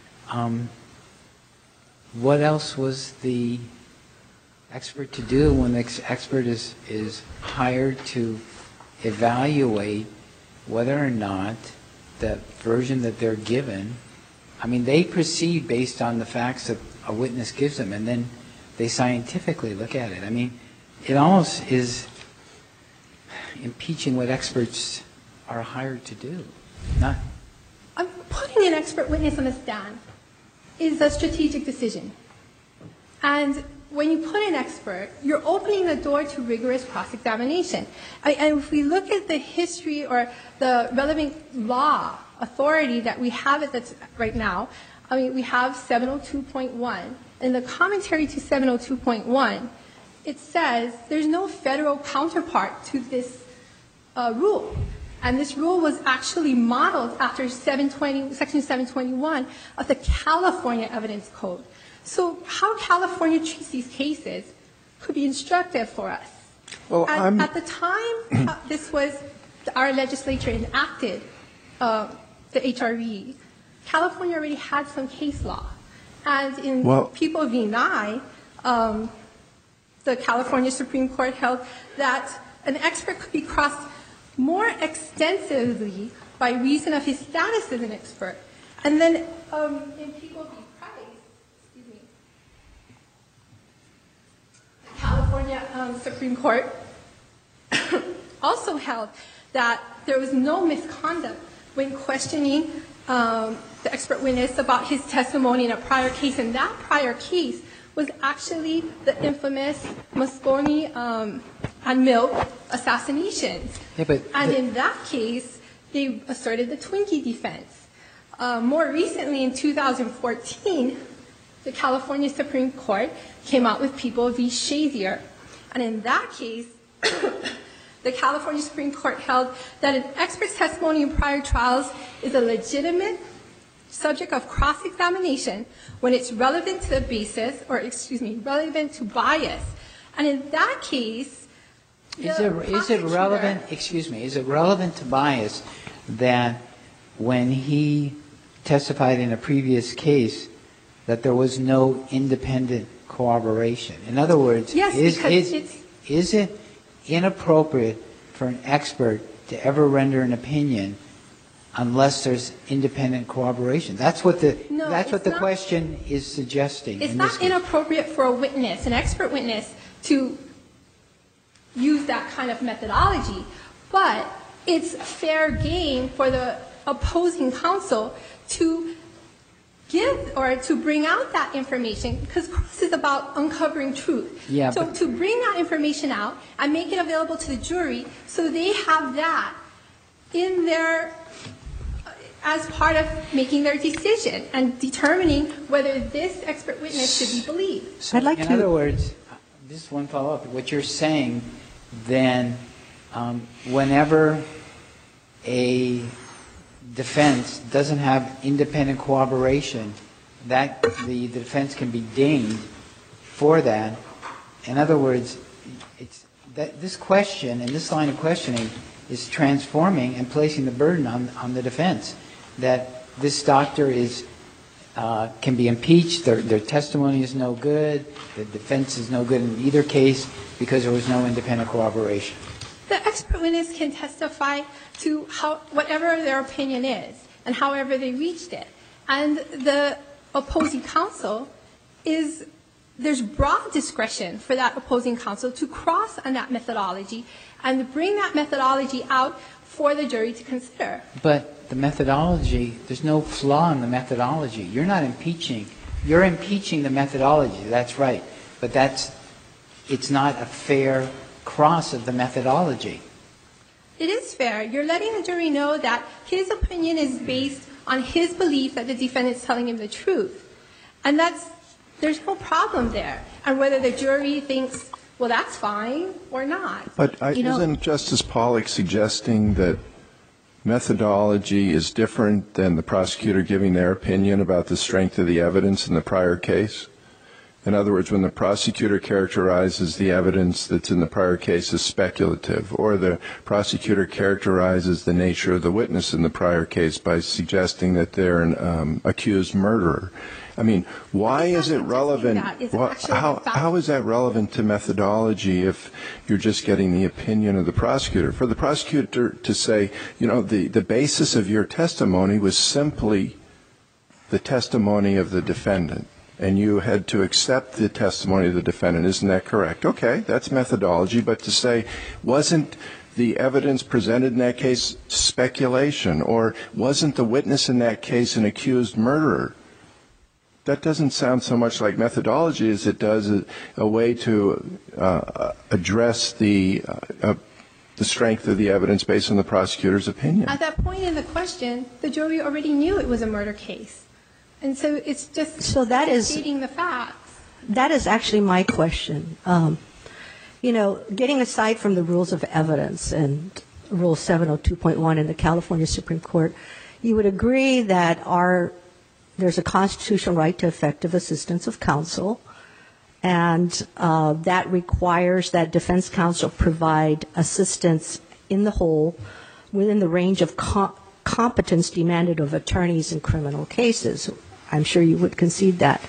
what else was the expert to do when the expert is hired to evaluate whether or not the version that they're given, I mean, they proceed based on the facts that a witness gives them, and then they scientifically look at it. I mean, it almost is impeaching what experts are hired to do. Not putting an expert witness on the stand is a strategic decision. And when you put an expert, you're opening the door to rigorous cross-examination. And if we look at the history or the relevant law authority that we have right now, I mean, we have 702.1. And the commentary to 702.1 it says there's no federal counterpart to this rule. And this rule was actually modeled after Section 721 of the California Evidence Code. So how California treats these cases could be instructive for us. Well, At the time this was, our legislature enacted the HRE, California already had some case law. And in People v. Nye, the California Supreme Court held that an expert could be crossed more extensively by reason of his status as an expert. And then in People v. Price, the California Supreme Court also held that there was no misconduct when questioning the expert witness about his testimony in a prior case. And that prior case was actually the infamous Moscone and Milk assassinations. Yeah, and in that case, they asserted the Twinkie defense. More recently, in 2014, the California Supreme Court came out with People v. Shazier. And in that case, the California Supreme Court held that an expert's testimony in prior trials is a legitimate subject of cross-examination when it's relevant to the basis, or relevant to bias. And in that case, is it relevant to bias that when he testified in a previous case that there was no independent corroboration? In other words, yes, is it inappropriate for an expert to ever render an opinion unless there's independent corroboration? That's what the question is suggesting. It's not inappropriate for a witness, an expert witness, to use that kind of methodology, but it's fair game for the opposing counsel to give or to bring out that information, because cross is about uncovering truth. Yeah, so to bring that information out and make it available to the jury so they have that in their, as part of making their decision and determining whether this expert witness should be believed. So in other words, just one follow-up. What you're saying, then, whenever a defense doesn't have independent corroboration, that the defense can be dinged for that. In other words, it's that this question and this line of questioning is transforming and placing the burden on the defense that this doctor is can be impeached, their testimony is no good, the defense is no good in either case because there was no independent corroboration. The expert witness can testify to whatever their opinion is and however they reached it. And the opposing counsel there's broad discretion for that opposing counsel to cross on that methodology and bring that methodology out for the jury to consider. But the methodology, there's no flaw in the methodology. You're not impeaching. You're impeaching the methodology. That's right. But it's not a fair cross of the methodology. It is fair. You're letting the jury know that his opinion is based on his belief that the defendant is telling him the truth. And there's no problem there. And whether the jury thinks, well, that's fine or not. But isn't Justice Pollack suggesting that methodology is different than the prosecutor giving their opinion about the strength of the evidence in the prior case? In other words, when the prosecutor characterizes the evidence that's in the prior case as speculative, or the prosecutor characterizes the nature of the witness in the prior case by suggesting that they're an accused murderer, I mean, why is it relevant? How is that relevant to methodology if you're just getting the opinion of the prosecutor? For the prosecutor to say, the basis of your testimony was simply the testimony of the defendant, and you had to accept the testimony of the defendant, isn't that correct? Okay, that's methodology. But to say, wasn't the evidence presented in that case speculation, or wasn't the witness in that case an accused murderer? That doesn't sound so much like methodology as it does a way to address the strength of the evidence based on the prosecutor's opinion. At that point in the question, the jury already knew it was a murder case. And so it's just stating the facts. That is actually my question. you know, getting aside from the rules of evidence and Rule 702.1 in the California Supreme Court, you would agree that there's a constitutional right to effective assistance of counsel, and that requires that defense counsel provide assistance in the whole within the range of competence demanded of attorneys in criminal cases. I'm sure you would concede that.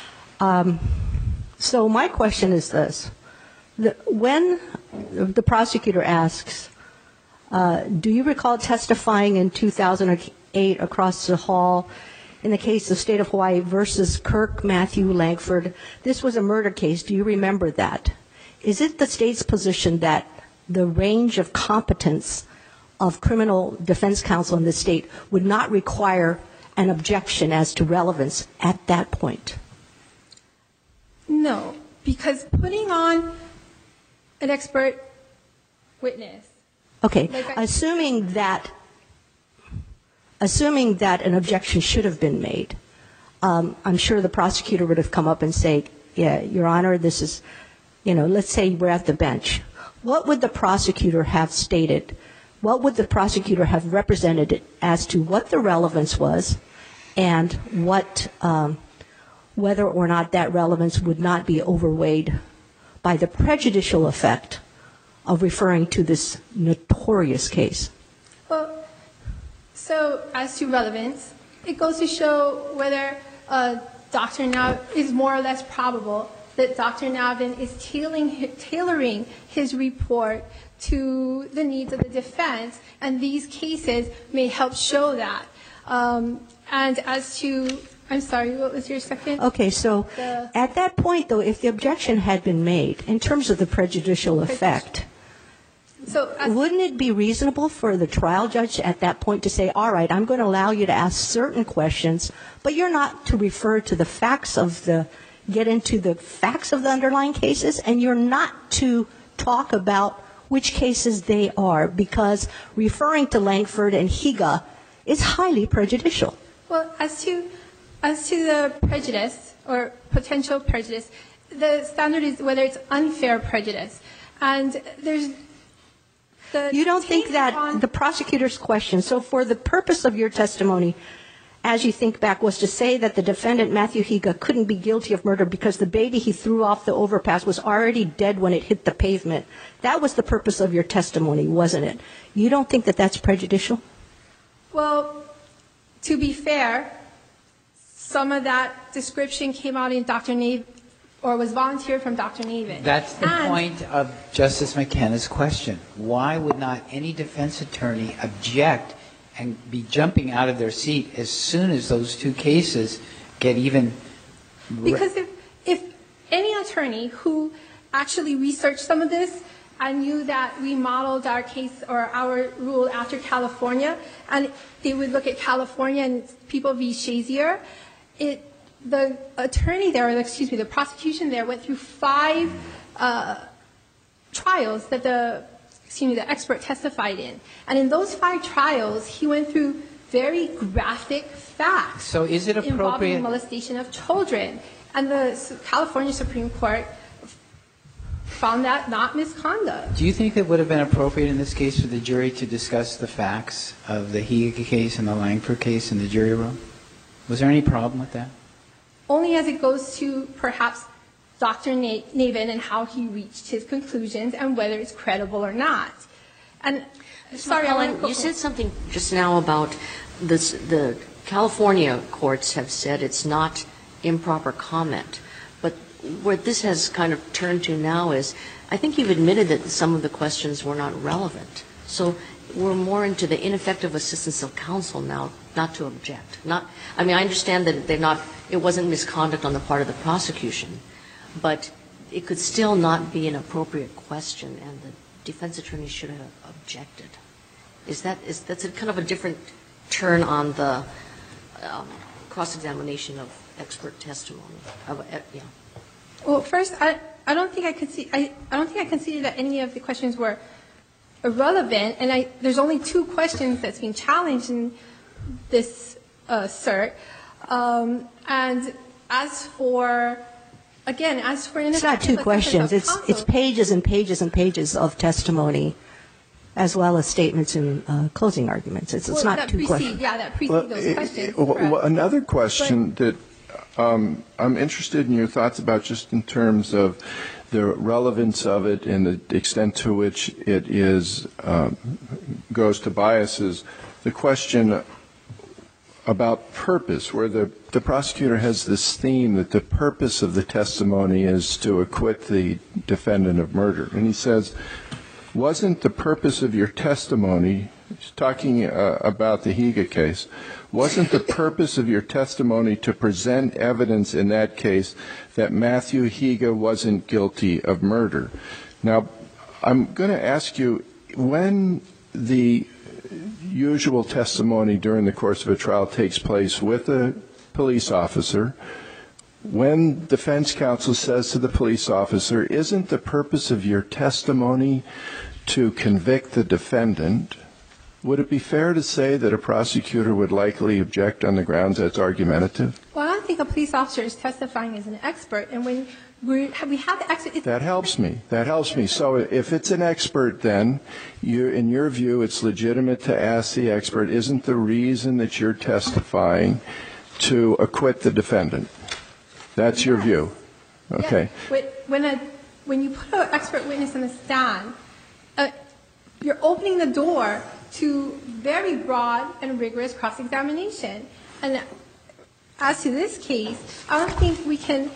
So my question is this. When the prosecutor asks, do you recall testifying in 2008 across the hall in the case of State of Hawaii versus Kirk Matthew Langford? This was a murder case. Do you remember that? Is it the state's position that the range of competence of criminal defense counsel in the state would not require an objection as to relevance at that point? No, because putting on an expert witness. Okay, assuming that an objection should have been made, I'm sure the prosecutor would have come up and say, yeah, Your Honor, this is, you know, let's say we're at the bench. What would the prosecutor have stated? What would the prosecutor have represented as to what the relevance was and what, whether or not that relevance would not be overweighed by the prejudicial effect of referring to this notorious case? Well, so as to relevance, it goes to show whether Dr. Nav is more or less probable that Dr. Navin is tailoring his report to the needs of the defense, and these cases may help show that. And as to, I'm sorry, what was your second? Okay, so at that point, though, if the objection had been made in terms of the prejudicial effect, wouldn't it be reasonable for the trial judge at that point to say, all right, I'm going to allow you to ask certain questions, but you're not to refer to the facts of get into the facts of the underlying cases, and you're not to talk about which cases they are, because referring to Langford and Higa is highly prejudicial. Well, as to the prejudice or potential prejudice, the standard is whether it's unfair prejudice. And you don't think that the prosecutor's question, so for the purpose of your testimony, as you think back, was to say that the defendant, Matthew Higa, couldn't be guilty of murder because the baby he threw off the overpass was already dead when it hit the pavement. That was the purpose of your testimony, wasn't it? You don't think that that's prejudicial? Well, to be fair, some of that description came out in Dr. Navin, or was volunteered from Dr. Navin. That's the point of Justice McKenna's question. Why would not any defense attorney object and be jumping out of their seat as soon as those two cases get even... Because if any attorney who actually researched some of this and knew that we modeled our case or our rule after California, and they would look at California and People v. Shazier, the attorney there, the prosecution there went through 5 trials that the expert testified in. And in those 5 trials, he went through very graphic facts. So is it appropriate... involving molestation of children. And the California Supreme Court found that not misconduct. Do you think it would have been appropriate in this case for the jury to discuss the facts of the Higa case and the Langford case in the jury room? Was there any problem with that? Only as it goes to perhaps Dr. Navin and how he reached his conclusions and whether it's credible or not. And sorry, Ellen, you said something just now about this, the California courts have said it's not improper comment. But where this has kind of turned to now is, I think you've admitted that some of the questions were not relevant. So we're more into the ineffective assistance of counsel now, not to object. I understand that it wasn't misconduct on the part of the prosecution, but it could still not be an appropriate question, and the defense attorney should have objected. That's a kind of a different turn on the cross-examination of expert testimony. Well, first, I don't think I conceded that any of the questions were irrelevant, and there's only 2 questions that's being challenged in this cert. And as for again, as for It's not two ineffective questions. assistance of It's counsel, pages and pages and pages of testimony, as well as statements and closing arguments. It's well, not that two precede, questions. yeah, that precede those questions. correct. Another question that I'm interested in your thoughts about, just in terms of the relevance of it and the extent to which it is goes to biases, the question about purpose, where the prosecutor has this theme that the purpose of the testimony is to acquit the defendant of murder. And he says, wasn't the purpose of your testimony, he's talking about the Higa case, wasn't the purpose of your testimony to present evidence in that case that Matthew Higa wasn't guilty of murder? Now, I'm going to ask you, when the usual testimony during the course of a trial takes place with a police officer, when defense counsel says to the police officer, isn't the purpose of your testimony to convict the defendant, would it be fair to say that a prosecutor would likely object on the grounds that's argumentative? Well, I don't think a police officer is testifying as an expert. And when we have the expert... That helps me. That helps me. So if it's an expert, then, in your view, it's legitimate to ask the expert, isn't the reason that you're testifying to acquit the defendant? That's your view. Okay. Yes. When you put an expert witness on the stand, you're opening the door to very broad and rigorous cross-examination. And as to this case, I don't think we can,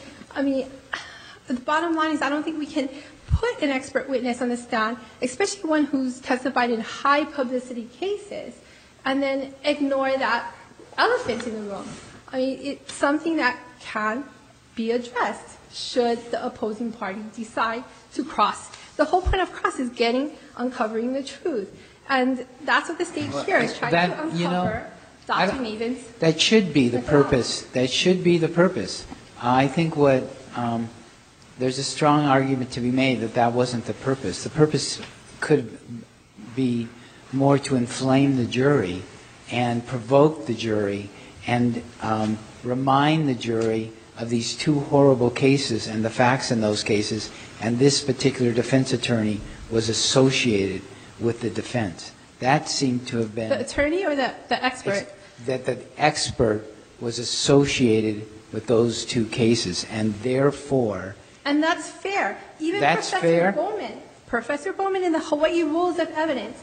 the bottom line is I don't think we can put an expert witness on the stand, especially one who's testified in high publicity cases, and then ignore that elephant in the room. It's something that can be addressed should the opposing party decide to cross. The whole point of cross is uncovering the truth. And that's what the state here is trying to uncover Dr. Naven's. That should be the purpose. That should be the purpose. I think there's a strong argument to be made that wasn't the purpose. The purpose could be more to inflame the jury and provoke the jury and remind the jury of these two horrible cases and the facts in those cases, and this particular defense attorney was associated with the defense. That seemed to have been... The attorney or the expert? That the expert was associated with those two cases, and therefore... And that's fair. Even that's Professor Bowman in the Hawaii Rules of Evidence,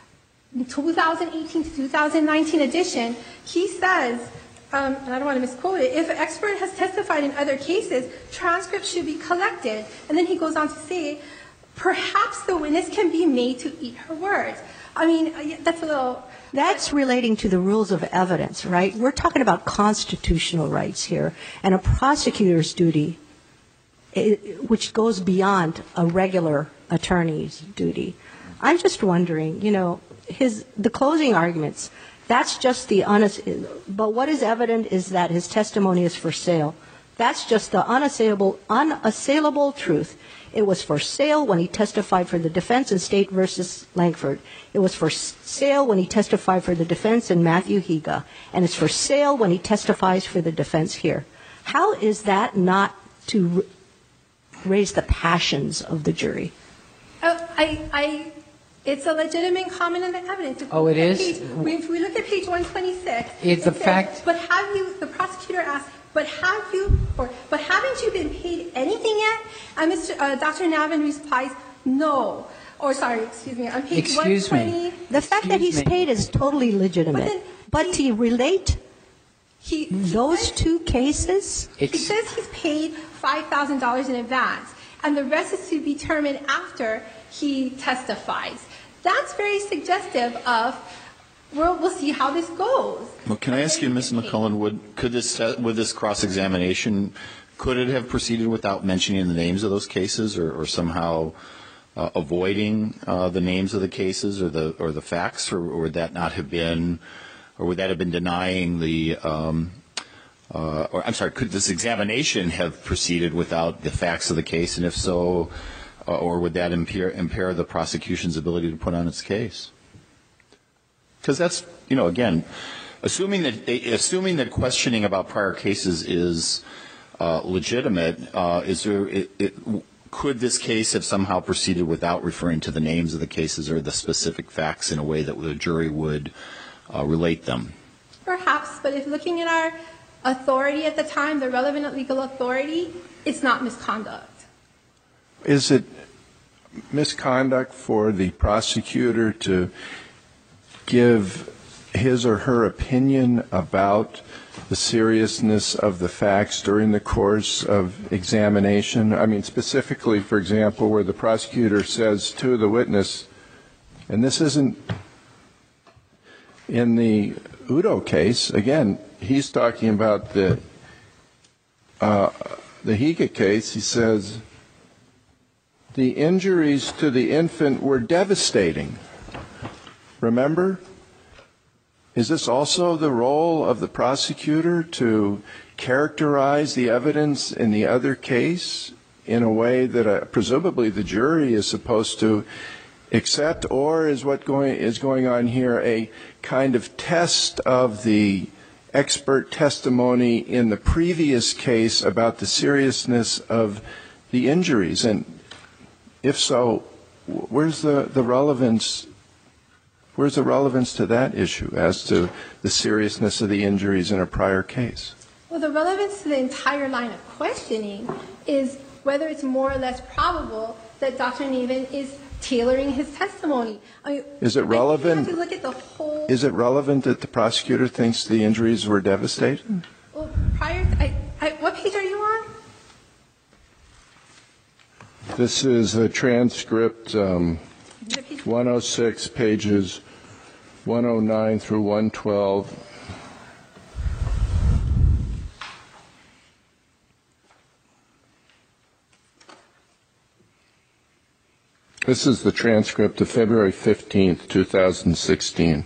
2018 to 2019 edition, he says, and I don't want to misquote it, if an expert has testified in other cases, transcripts should be collected. And then he goes on to say, perhaps the witness can be made to eat her words. That's a little... That's relating to the rules of evidence, right? We're talking about constitutional rights here, and a prosecutor's duty, which goes beyond a regular attorney's duty. I'm just wondering, the closing arguments, that's just the honest, but what is evident is that his testimony is for sale. That's just the unassailable truth. It was for sale when he testified for the defense in State versus Langford. It was for sale when he testified for the defense in Matthew Higa. And it's for sale when he testifies for the defense here. How is that not to raise the passions of the jury? It's a legitimate comment on the evidence. It is? If we look at page 126, it's it says, the prosecutor asked, but haven't you been paid anything yet? And Dr. Navin replies, no. On page 120. The fact that he's paid is totally legitimate. But to relate those two cases? He says he's paid $5,000 in advance, and the rest is to be determined after he testifies. That's very suggestive of, we'll see how this goes. Well, can I ask you, Ms. McCullen, would this cross-examination, could it have proceeded without mentioning the names of those cases, or somehow avoiding the names of the cases or the facts, or would that not have been, or would that have been denying the, could this examination have proceeded without the facts of the case, and if so, or would that impair the prosecution's ability to put on its case? Because that's, again, assuming that questioning about prior cases is legitimate, could this case have somehow proceeded without referring to the names of the cases or the specific facts in a way that the jury would relate them? Perhaps, but if looking at our authority at the time, the relevant legal authority, it's not misconduct. Is it misconduct for the prosecutor to give his or her opinion about the seriousness of the facts during the course of examination? I mean, specifically, for example, where the prosecutor says to the witness, and this isn't in the Udo case, again, he's talking about the Higa case. He says, the injuries to the infant were devastating. Remember? Is this also the role of the prosecutor to characterize the evidence in the other case in a way that presumably the jury is supposed to accept, or is what is going on here a kind of test of the expert testimony in the previous case about the seriousness of the injuries? And if so, where's the relevance? Where's the relevance to that issue as to the seriousness of the injuries in a prior case? Well, the relevance to the entire line of questioning is whether it's more or less probable that Dr. Navin is tailoring his testimony. I mean, is it relevant? You have to look at the whole. Is it relevant that the prosecutor thinks the injuries were devastating? Well, what page are you on? This is a transcript, 106, pages 109 through 112. This is the transcript of February 15th, 2016.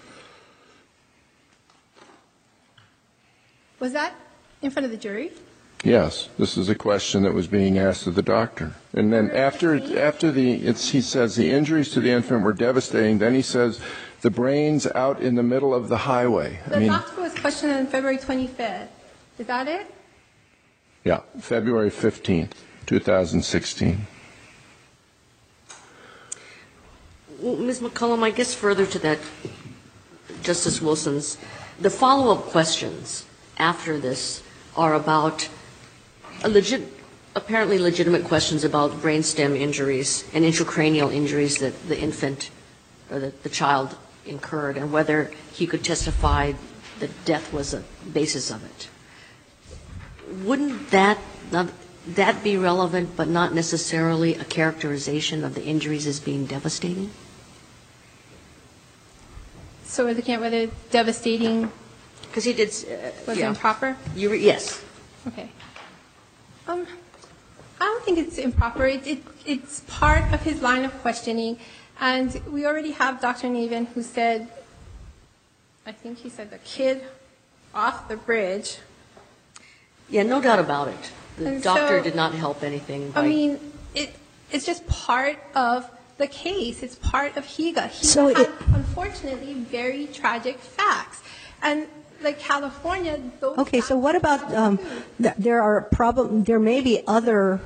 Was that in front of the jury? Yes, this is a question that was being asked of the doctor. And then he says the injuries to the infant were devastating. Then he says the brain's out in the middle of the highway. The doctor was questioned on February 25th. Is that it? Yeah, February 15th, 2016. Well, Ms. McCollum, I guess further to that, Justice Wilson's, the follow-up questions after this are about apparently legitimate questions about brainstem injuries and intracranial injuries that the infant or the child incurred, and whether he could testify that death was a basis of it. Wouldn't that be relevant, but not necessarily a characterization of the injuries as being devastating? So we're looking at whether devastating because he did was improper? Yes. Okay. I don't think it's improper. It's part of his line of questioning. And we already have Dr. Navin who said, I think he said the kid off the bridge. Yeah, no doubt about it. The doctor did not help anything. I mean, it's just part of the case. It's part of Higa. Higa had, unfortunately, very tragic facts. And like California, those Okay, so what about there may be other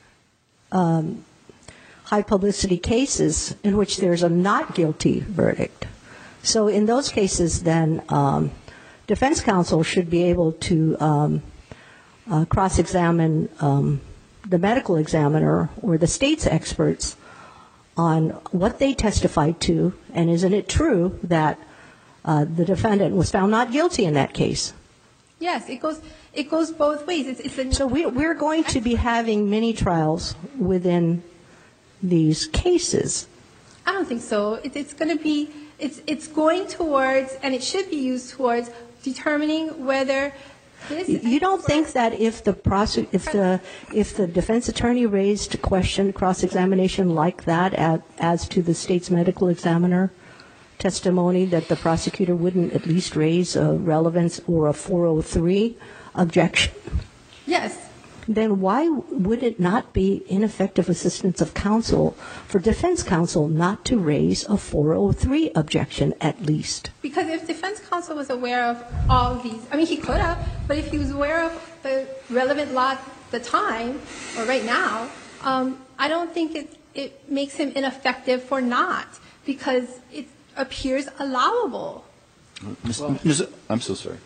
high publicity cases in which there's a not guilty verdict. So in those cases, then defense counsel should be able to cross-examine the medical examiner or the state's experts on what they testified to, and isn't it true that the defendant was found not guilty in that case? Yes, it goes both ways. So we're going to be having mini trials within these cases. I don't think so. It's going to be it's going towards, and it should be used towards determining whether this. You don't think that if the defense attorney raised a question, cross-examination like that as to the state's medical examiner testimony, that the prosecutor wouldn't at least raise a relevance or a 403 objection? Yes. then why would it not be ineffective assistance of counsel for defense counsel not to raise a 403 objection at least? Because if defense counsel was aware of all of these, I mean, he could have, but if he was aware of the relevant law at the time, or right now, I don't think it makes him ineffective for not, because it appears allowable. I'm so sorry.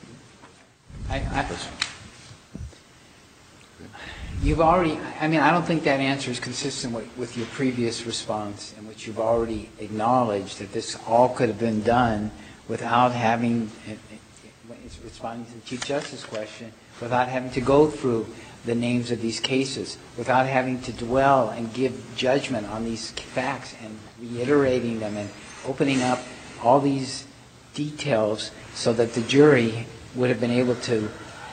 You've already, I mean, I don't think that answer is consistent with your previous response, in which you've already acknowledged that this all could have been done without having, responding to the Chief Justice's question, without having to go through the names of these cases, without having to dwell and give judgment on these facts and reiterating them and opening up all these details so that the jury would have been able to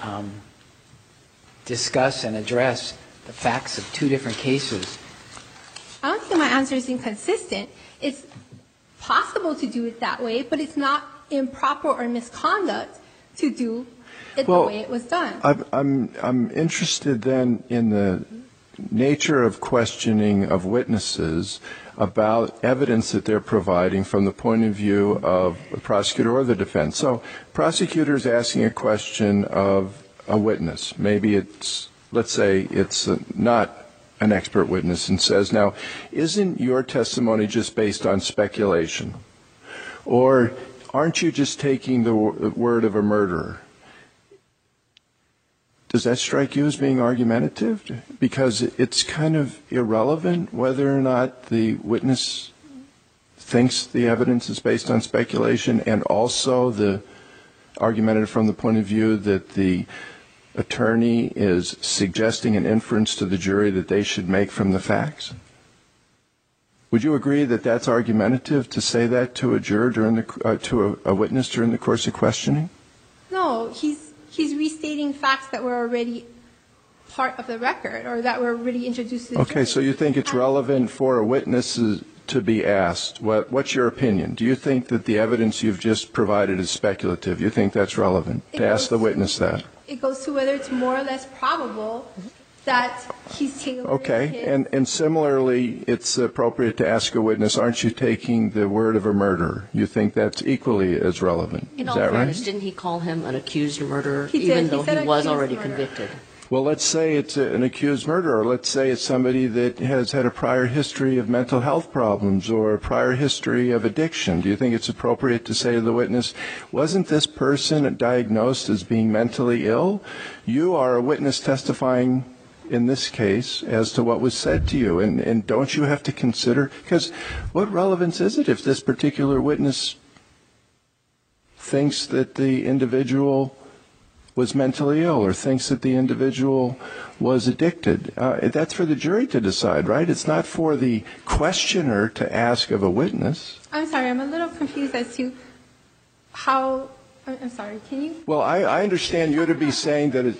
discuss and address the facts of two different cases. I don't think my answer is inconsistent. It's possible to do it that way, but it's not improper or misconduct to do it the way it was done. I'm interested then in the nature of questioning of witnesses about evidence that they're providing from the point of view of the prosecutor or the defense. So prosecutor's asking a question of a witness. Maybe it's, let's say it's not an expert witness, and says, now, isn't your testimony just based on speculation? Or aren't you just taking the word of a murderer? Does that strike you as being argumentative? Because it's kind of irrelevant whether or not the witness thinks the evidence is based on speculation, and also the argumentative from the point of view that the attorney is suggesting an inference to the jury that they should make from the facts? Would you agree that that's argumentative to say that to a juror to a witness during the course of questioning? No, he's restating facts that were already part of the record or that were already introduced to the jury. Okay, so you think it's relevant for a witness to be asked, what's your opinion? Do you think that the evidence you've just provided is speculative? You think that's relevant to ask the witness that? It goes to whether it's more or less probable that he's tailoring Okay, and similarly, it's appropriate to ask a witness, aren't you taking the word of a murderer? You think that's equally as relevant? In Is all that fairness, right? didn't he call him an accused murderer, He did. even He though said he was accused already murderer. convicted? Well, let's say it's an accused murderer. Let's say it's somebody that has had a prior history of mental health problems or a prior history of addiction. Do you think it's appropriate to say to the witness, wasn't this person diagnosed as being mentally ill? You are a witness testifying in this case as to what was said to you. And don't you have to consider, because what relevance is it if this particular witness thinks that the individual was mentally ill or thinks that the individual was addicted? That's for the jury to decide, right? It's not for the questioner to ask of a witness. I'm sorry, I'm a little confused as to how. I'm sorry, can you? Well, I understand you to be saying that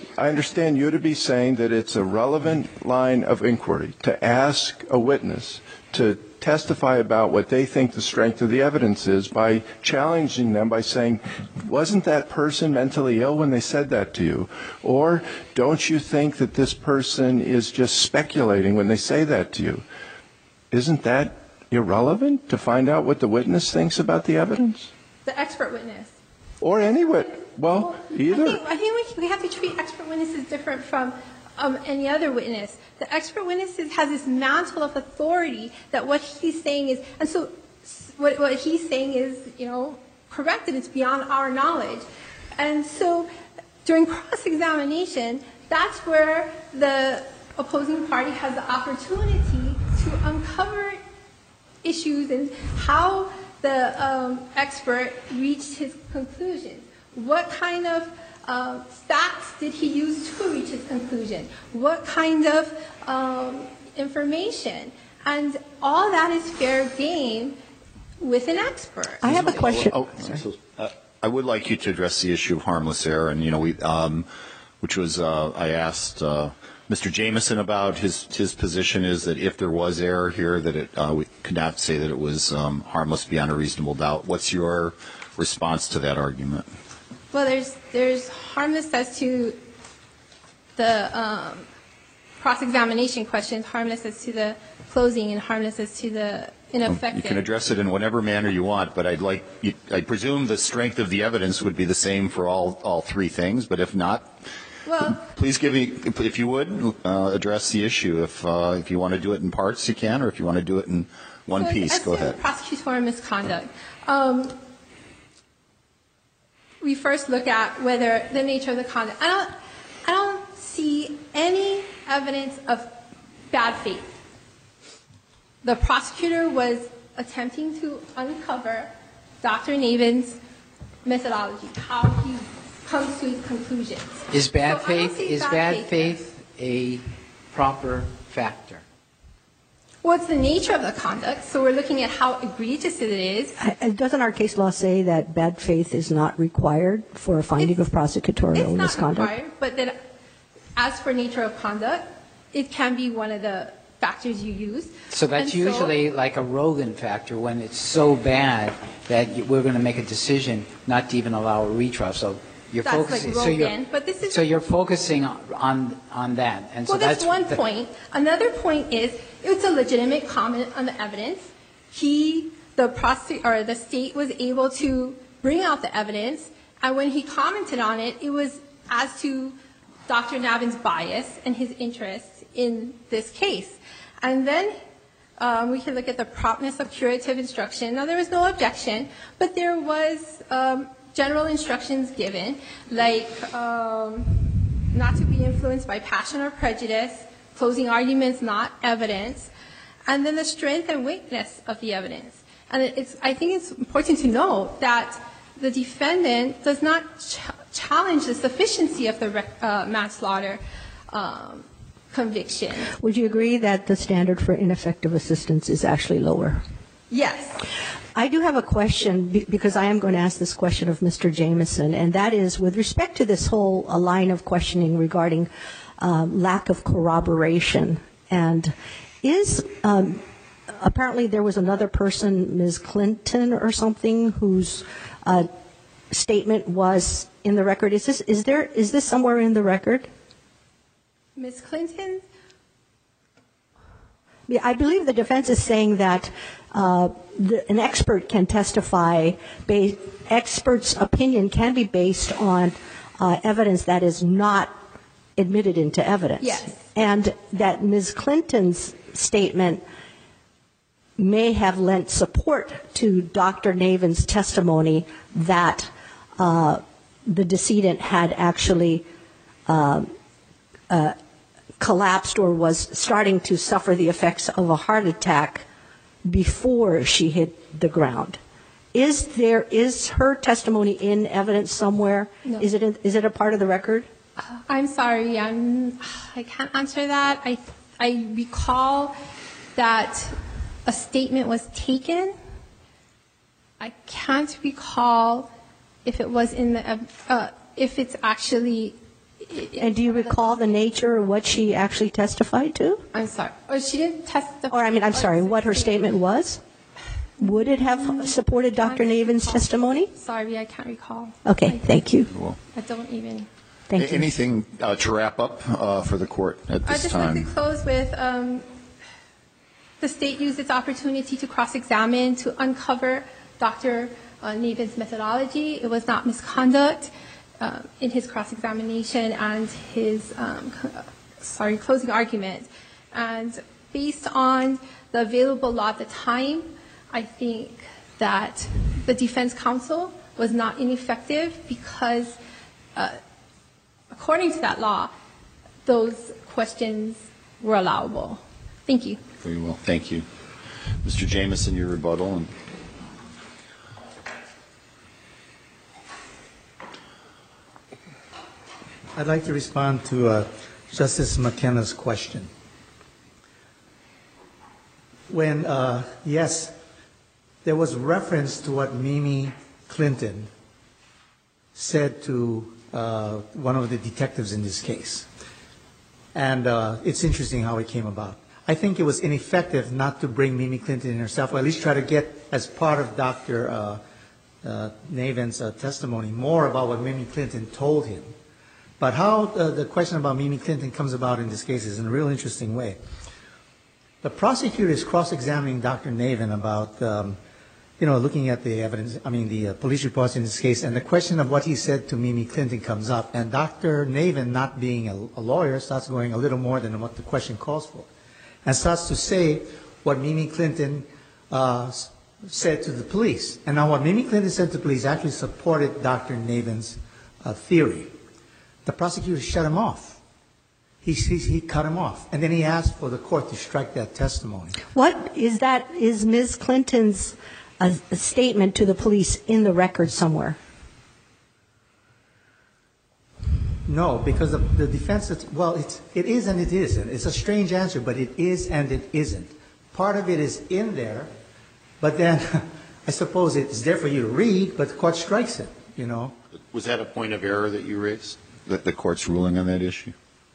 it's a relevant line of inquiry to ask a witness to testify about what they think the strength of the evidence is by challenging them by saying, wasn't that person mentally ill when they said that to you? Or don't you think that this person is just speculating when they say that to you? Isn't that irrelevant to find out what the witness thinks about the evidence? The expert witness. Or any witness. Well, either. I think we have to treat expert witnesses different from any other witness. The expert witness has this mantle of authority that what he's saying is, and so what he's saying is, correct, and it's beyond our knowledge. And so during cross-examination, that's where the opposing party has the opportunity to uncover issues and how the expert reached his conclusions. What kind of facts did he use to reach his conclusion? What kind of information? And all that is fair game with an expert. I have a question. I would like you to address the issue of harmless error, and which was I asked Mr. Jameson about. His position is that if there was error here, that we could not say that it was harmless beyond a reasonable doubt. What's your response to that argument? Well, there's harmless as to the cross-examination questions, harmless as to the closing and harmless as to the ineffective. You can address it in whatever manner you want, but I presume the strength of the evidence would be the same for all three things, but if not, please give me, if you would, address the issue. If you want to do it in parts, you can, or if you want to do it in one piece, go ahead. Prosecutorial misconduct. We first look at whether the nature of the conduct. I don't see any evidence of bad faith. The prosecutor was attempting to uncover Dr. Navin's methodology, how he comes to his conclusions. Is bad faith a proper factor? Well, it's the nature of the conduct, so we're looking at how egregious it is. Doesn't our case law say that bad faith is not required for a finding of prosecutorial misconduct? It's not required, but that as for nature of conduct, it can be one of the factors you use. So that's usually like a Rogan factor when it's so bad that we're going to make a decision not to even allow a retrial. So you're that's focusing. Like Rogan, but this is so you're focusing on that. And so that's one point. Another point is it's a legitimate comment on the evidence. The state was able to bring out the evidence, and when he commented on it, it was as to Dr. Navin's bias and his interests in this case. And then we can look at the promptness of curative instruction. Now, there was no objection, but there was general instructions given, like not to be influenced by passion or prejudice, closing arguments not evidence, and then the strength and weakness of the evidence. And I think it's important to note that the defendant does not challenge the sufficiency of the manslaughter conviction. Would you agree that the standard for ineffective assistance is actually lower? Yes. I do have a question, because I am going to ask this question of Mr. Jamieson, and that is with respect to this whole line of questioning regarding lack of corroboration. And apparently there was another person, Ms. Clinton or something, whose statement was in the record. Is this somewhere in the record? Ms. Clinton? Yeah, I believe the defense is saying that an expert can testify, expert's opinion can be based on evidence that is not admitted into evidence. Yes. And that Ms. Clinton's statement may have lent support to Dr. Navin's testimony that the decedent had actually collapsed or was starting to suffer the effects of a heart attack before she hit the ground. Is her testimony in evidence somewhere? No. Is it a part of the record? I'm sorry, I can't answer that. I recall that a statement was taken. I can't recall if it was in the if it's actually. And do you recall the nature of what she actually testified to? I'm sorry. She didn't testify. Or I'm sorry, what her statement was? Would it have supported Dr. Navin's testimony? Sorry, I can't recall. Okay, thank you. I don't even. Thank you. Anything to wrap up for the court at this time? I'd just like to close with the state used its opportunity to cross-examine to uncover Dr. Navin's methodology. It was not misconduct in his cross-examination and his closing argument. And based on the available law at the time, I think that the defense counsel was not ineffective because according to that law, those questions were allowable. Thank you. Very well. Thank you. Mr. Jamieson, your rebuttal. I'd like to respond to Justice McKenna's question. When, yes, there was reference to what Mimi Clinton said to one of the detectives in this case. And it's interesting how it came about. I think it was ineffective not to bring Mimi Clinton in herself, or at least try to get, as part of Dr. Navin's testimony, more about what Mimi Clinton told him. But how the question about Mimi Clinton comes about in this case is in a real interesting way. The prosecutor is cross-examining Dr. Navin about, looking at the evidence, the police reports in this case, and the question of what he said to Mimi Clinton comes up. And Dr. Navin, not being a lawyer, starts going a little more than what the question calls for, and starts to say what Mimi Clinton said to the police. And now what Mimi Clinton said to the police actually supported Dr. Navin's theory. The prosecutor shut him off. He cut him off. And then he asked for the court to strike that testimony. What is that? Is Ms. Clinton's statement to the police in the record somewhere? No, because the defense, it is and it isn't. It's a strange answer, but it is and it isn't. Part of it is in there, but then I suppose it's there for you to read, but the court strikes it, Was that a point of error that you raised, that the court's ruling on that issue?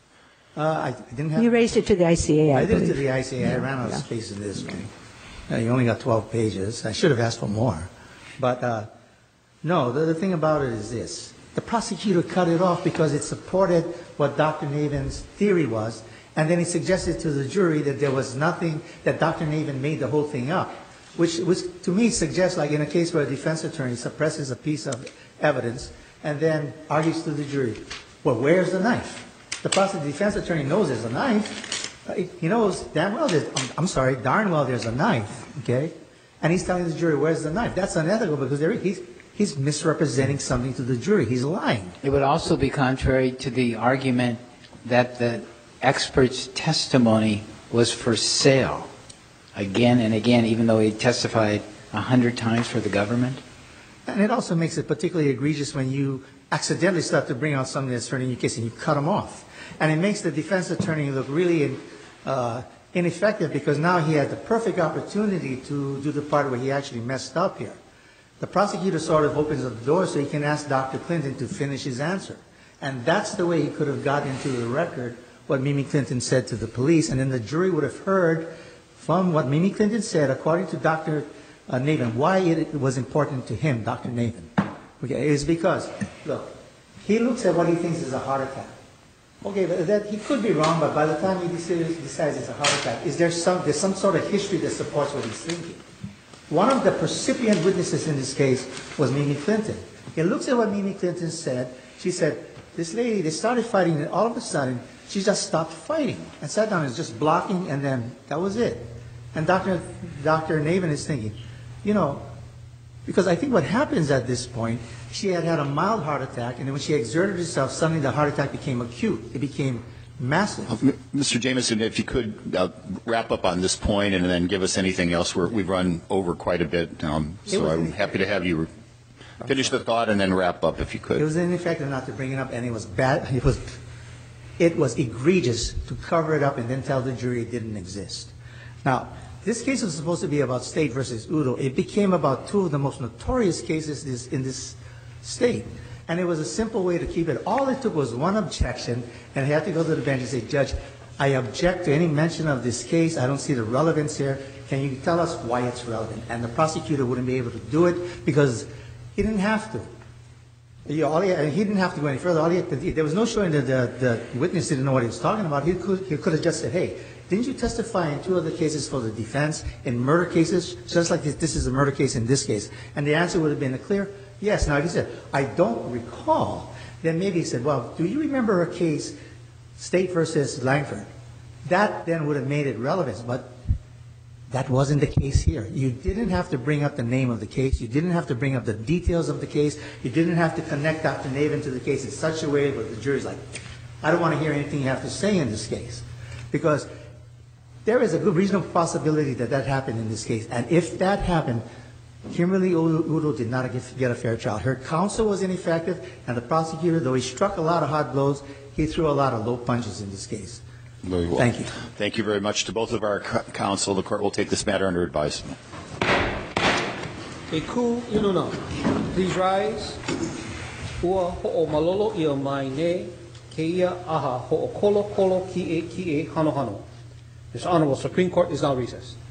I didn't have. You raised it to the ICA, I did it to the ICA. I ran out of space in this one. You only got 12 pages. I should have asked for more. But no, the thing about it is this. The prosecutor cut it off because it supported what Dr. Navin's theory was, and then he suggested to the jury that there was nothing, that Dr. Navin made the whole thing up, which to me suggests, like in a case where a defense attorney suppresses a piece of evidence and then argues to the jury, well, where's the knife? The defense attorney knows there's a knife. He knows darn well there's a knife, okay? And he's telling the jury, where's the knife? That's unethical because he's misrepresenting something to the jury. He's lying. It would also be contrary to the argument that the expert's testimony was for sale again and again, even though he testified 100 times for the government. And it also makes it particularly egregious when you accidentally start to bring out something that's turning your case and you cut them off. And it makes the defense attorney look really ineffective because now he had the perfect opportunity to do the part where he actually messed up here. The prosecutor sort of opens the door so he can ask Dr. Clinton to finish his answer. And that's the way he could have gotten into the record what Mimi Clinton said to the police. And then the jury would have heard from what Mimi Clinton said, according to Dr. Navin, why it was important to him, Dr. Navin. Okay, it's because, look, he looks at what he thinks is a heart attack. Okay, but that he could be wrong, but by the time he decides it's a heart attack, there's some sort of history that supports what he's thinking. One of the percipient witnesses in this case was Mimi Clinton. He looks at what Mimi Clinton said. She said, this lady, they started fighting, and all of a sudden, she just stopped fighting and sat down and was just blocking, and then that was it. And Dr. Navin is thinking, because I think what happens at this point, she had a mild heart attack, and then when she exerted herself, suddenly the heart attack became acute. It became massive. Mr. Jameson, if you could wrap up on this point and then give us anything else. We've run over quite a bit, so I'm happy to have you finish the thought and then wrap up if you could. It was ineffective not to bring it up, and it was bad. It was egregious to cover it up and then tell the jury it didn't exist. Now, this case was supposed to be about State versus Udo. It became about two of the most notorious cases in this state. And it was a simple way to keep it. All it took was one objection, and he had to go to the bench and say, Judge, I object to any mention of this case. I don't see the relevance here. Can you tell us why it's relevant? And the prosecutor wouldn't be able to do it because he didn't have to. He didn't have to go any further. There was no showing that the witness didn't know what he was talking about. He could have just said, hey, didn't you testify in two other cases for the defense, in murder cases, just like this is a murder case in this case? And the answer would have been a clear yes. Now, if he said, I don't recall, then maybe he said, well, do you remember a case, State versus Langford? That then would have made it relevant, but that wasn't the case here. You didn't have to bring up the name of the case. You didn't have to bring up the details of the case. You didn't have to connect Dr. Navin to the case in such a way where the jury's like, I don't want to hear anything you have to say in this case. Because there is a good reasonable possibility that that happened in this case. And if that happened, Kimberly Udo did not get a fair trial. Her counsel was ineffective, and the prosecutor, though he struck a lot of hard blows, he threw a lot of low punches in this case. Very well. Thank you. Thank you very much to both of our counsel. The court will take this matter under advisement. Eku inuna, please rise. Ua ho'o malolo ia mai ne, ke ia aha ho'o kolo kolo ki e hano hano. This Honorable Supreme Court is now recessed.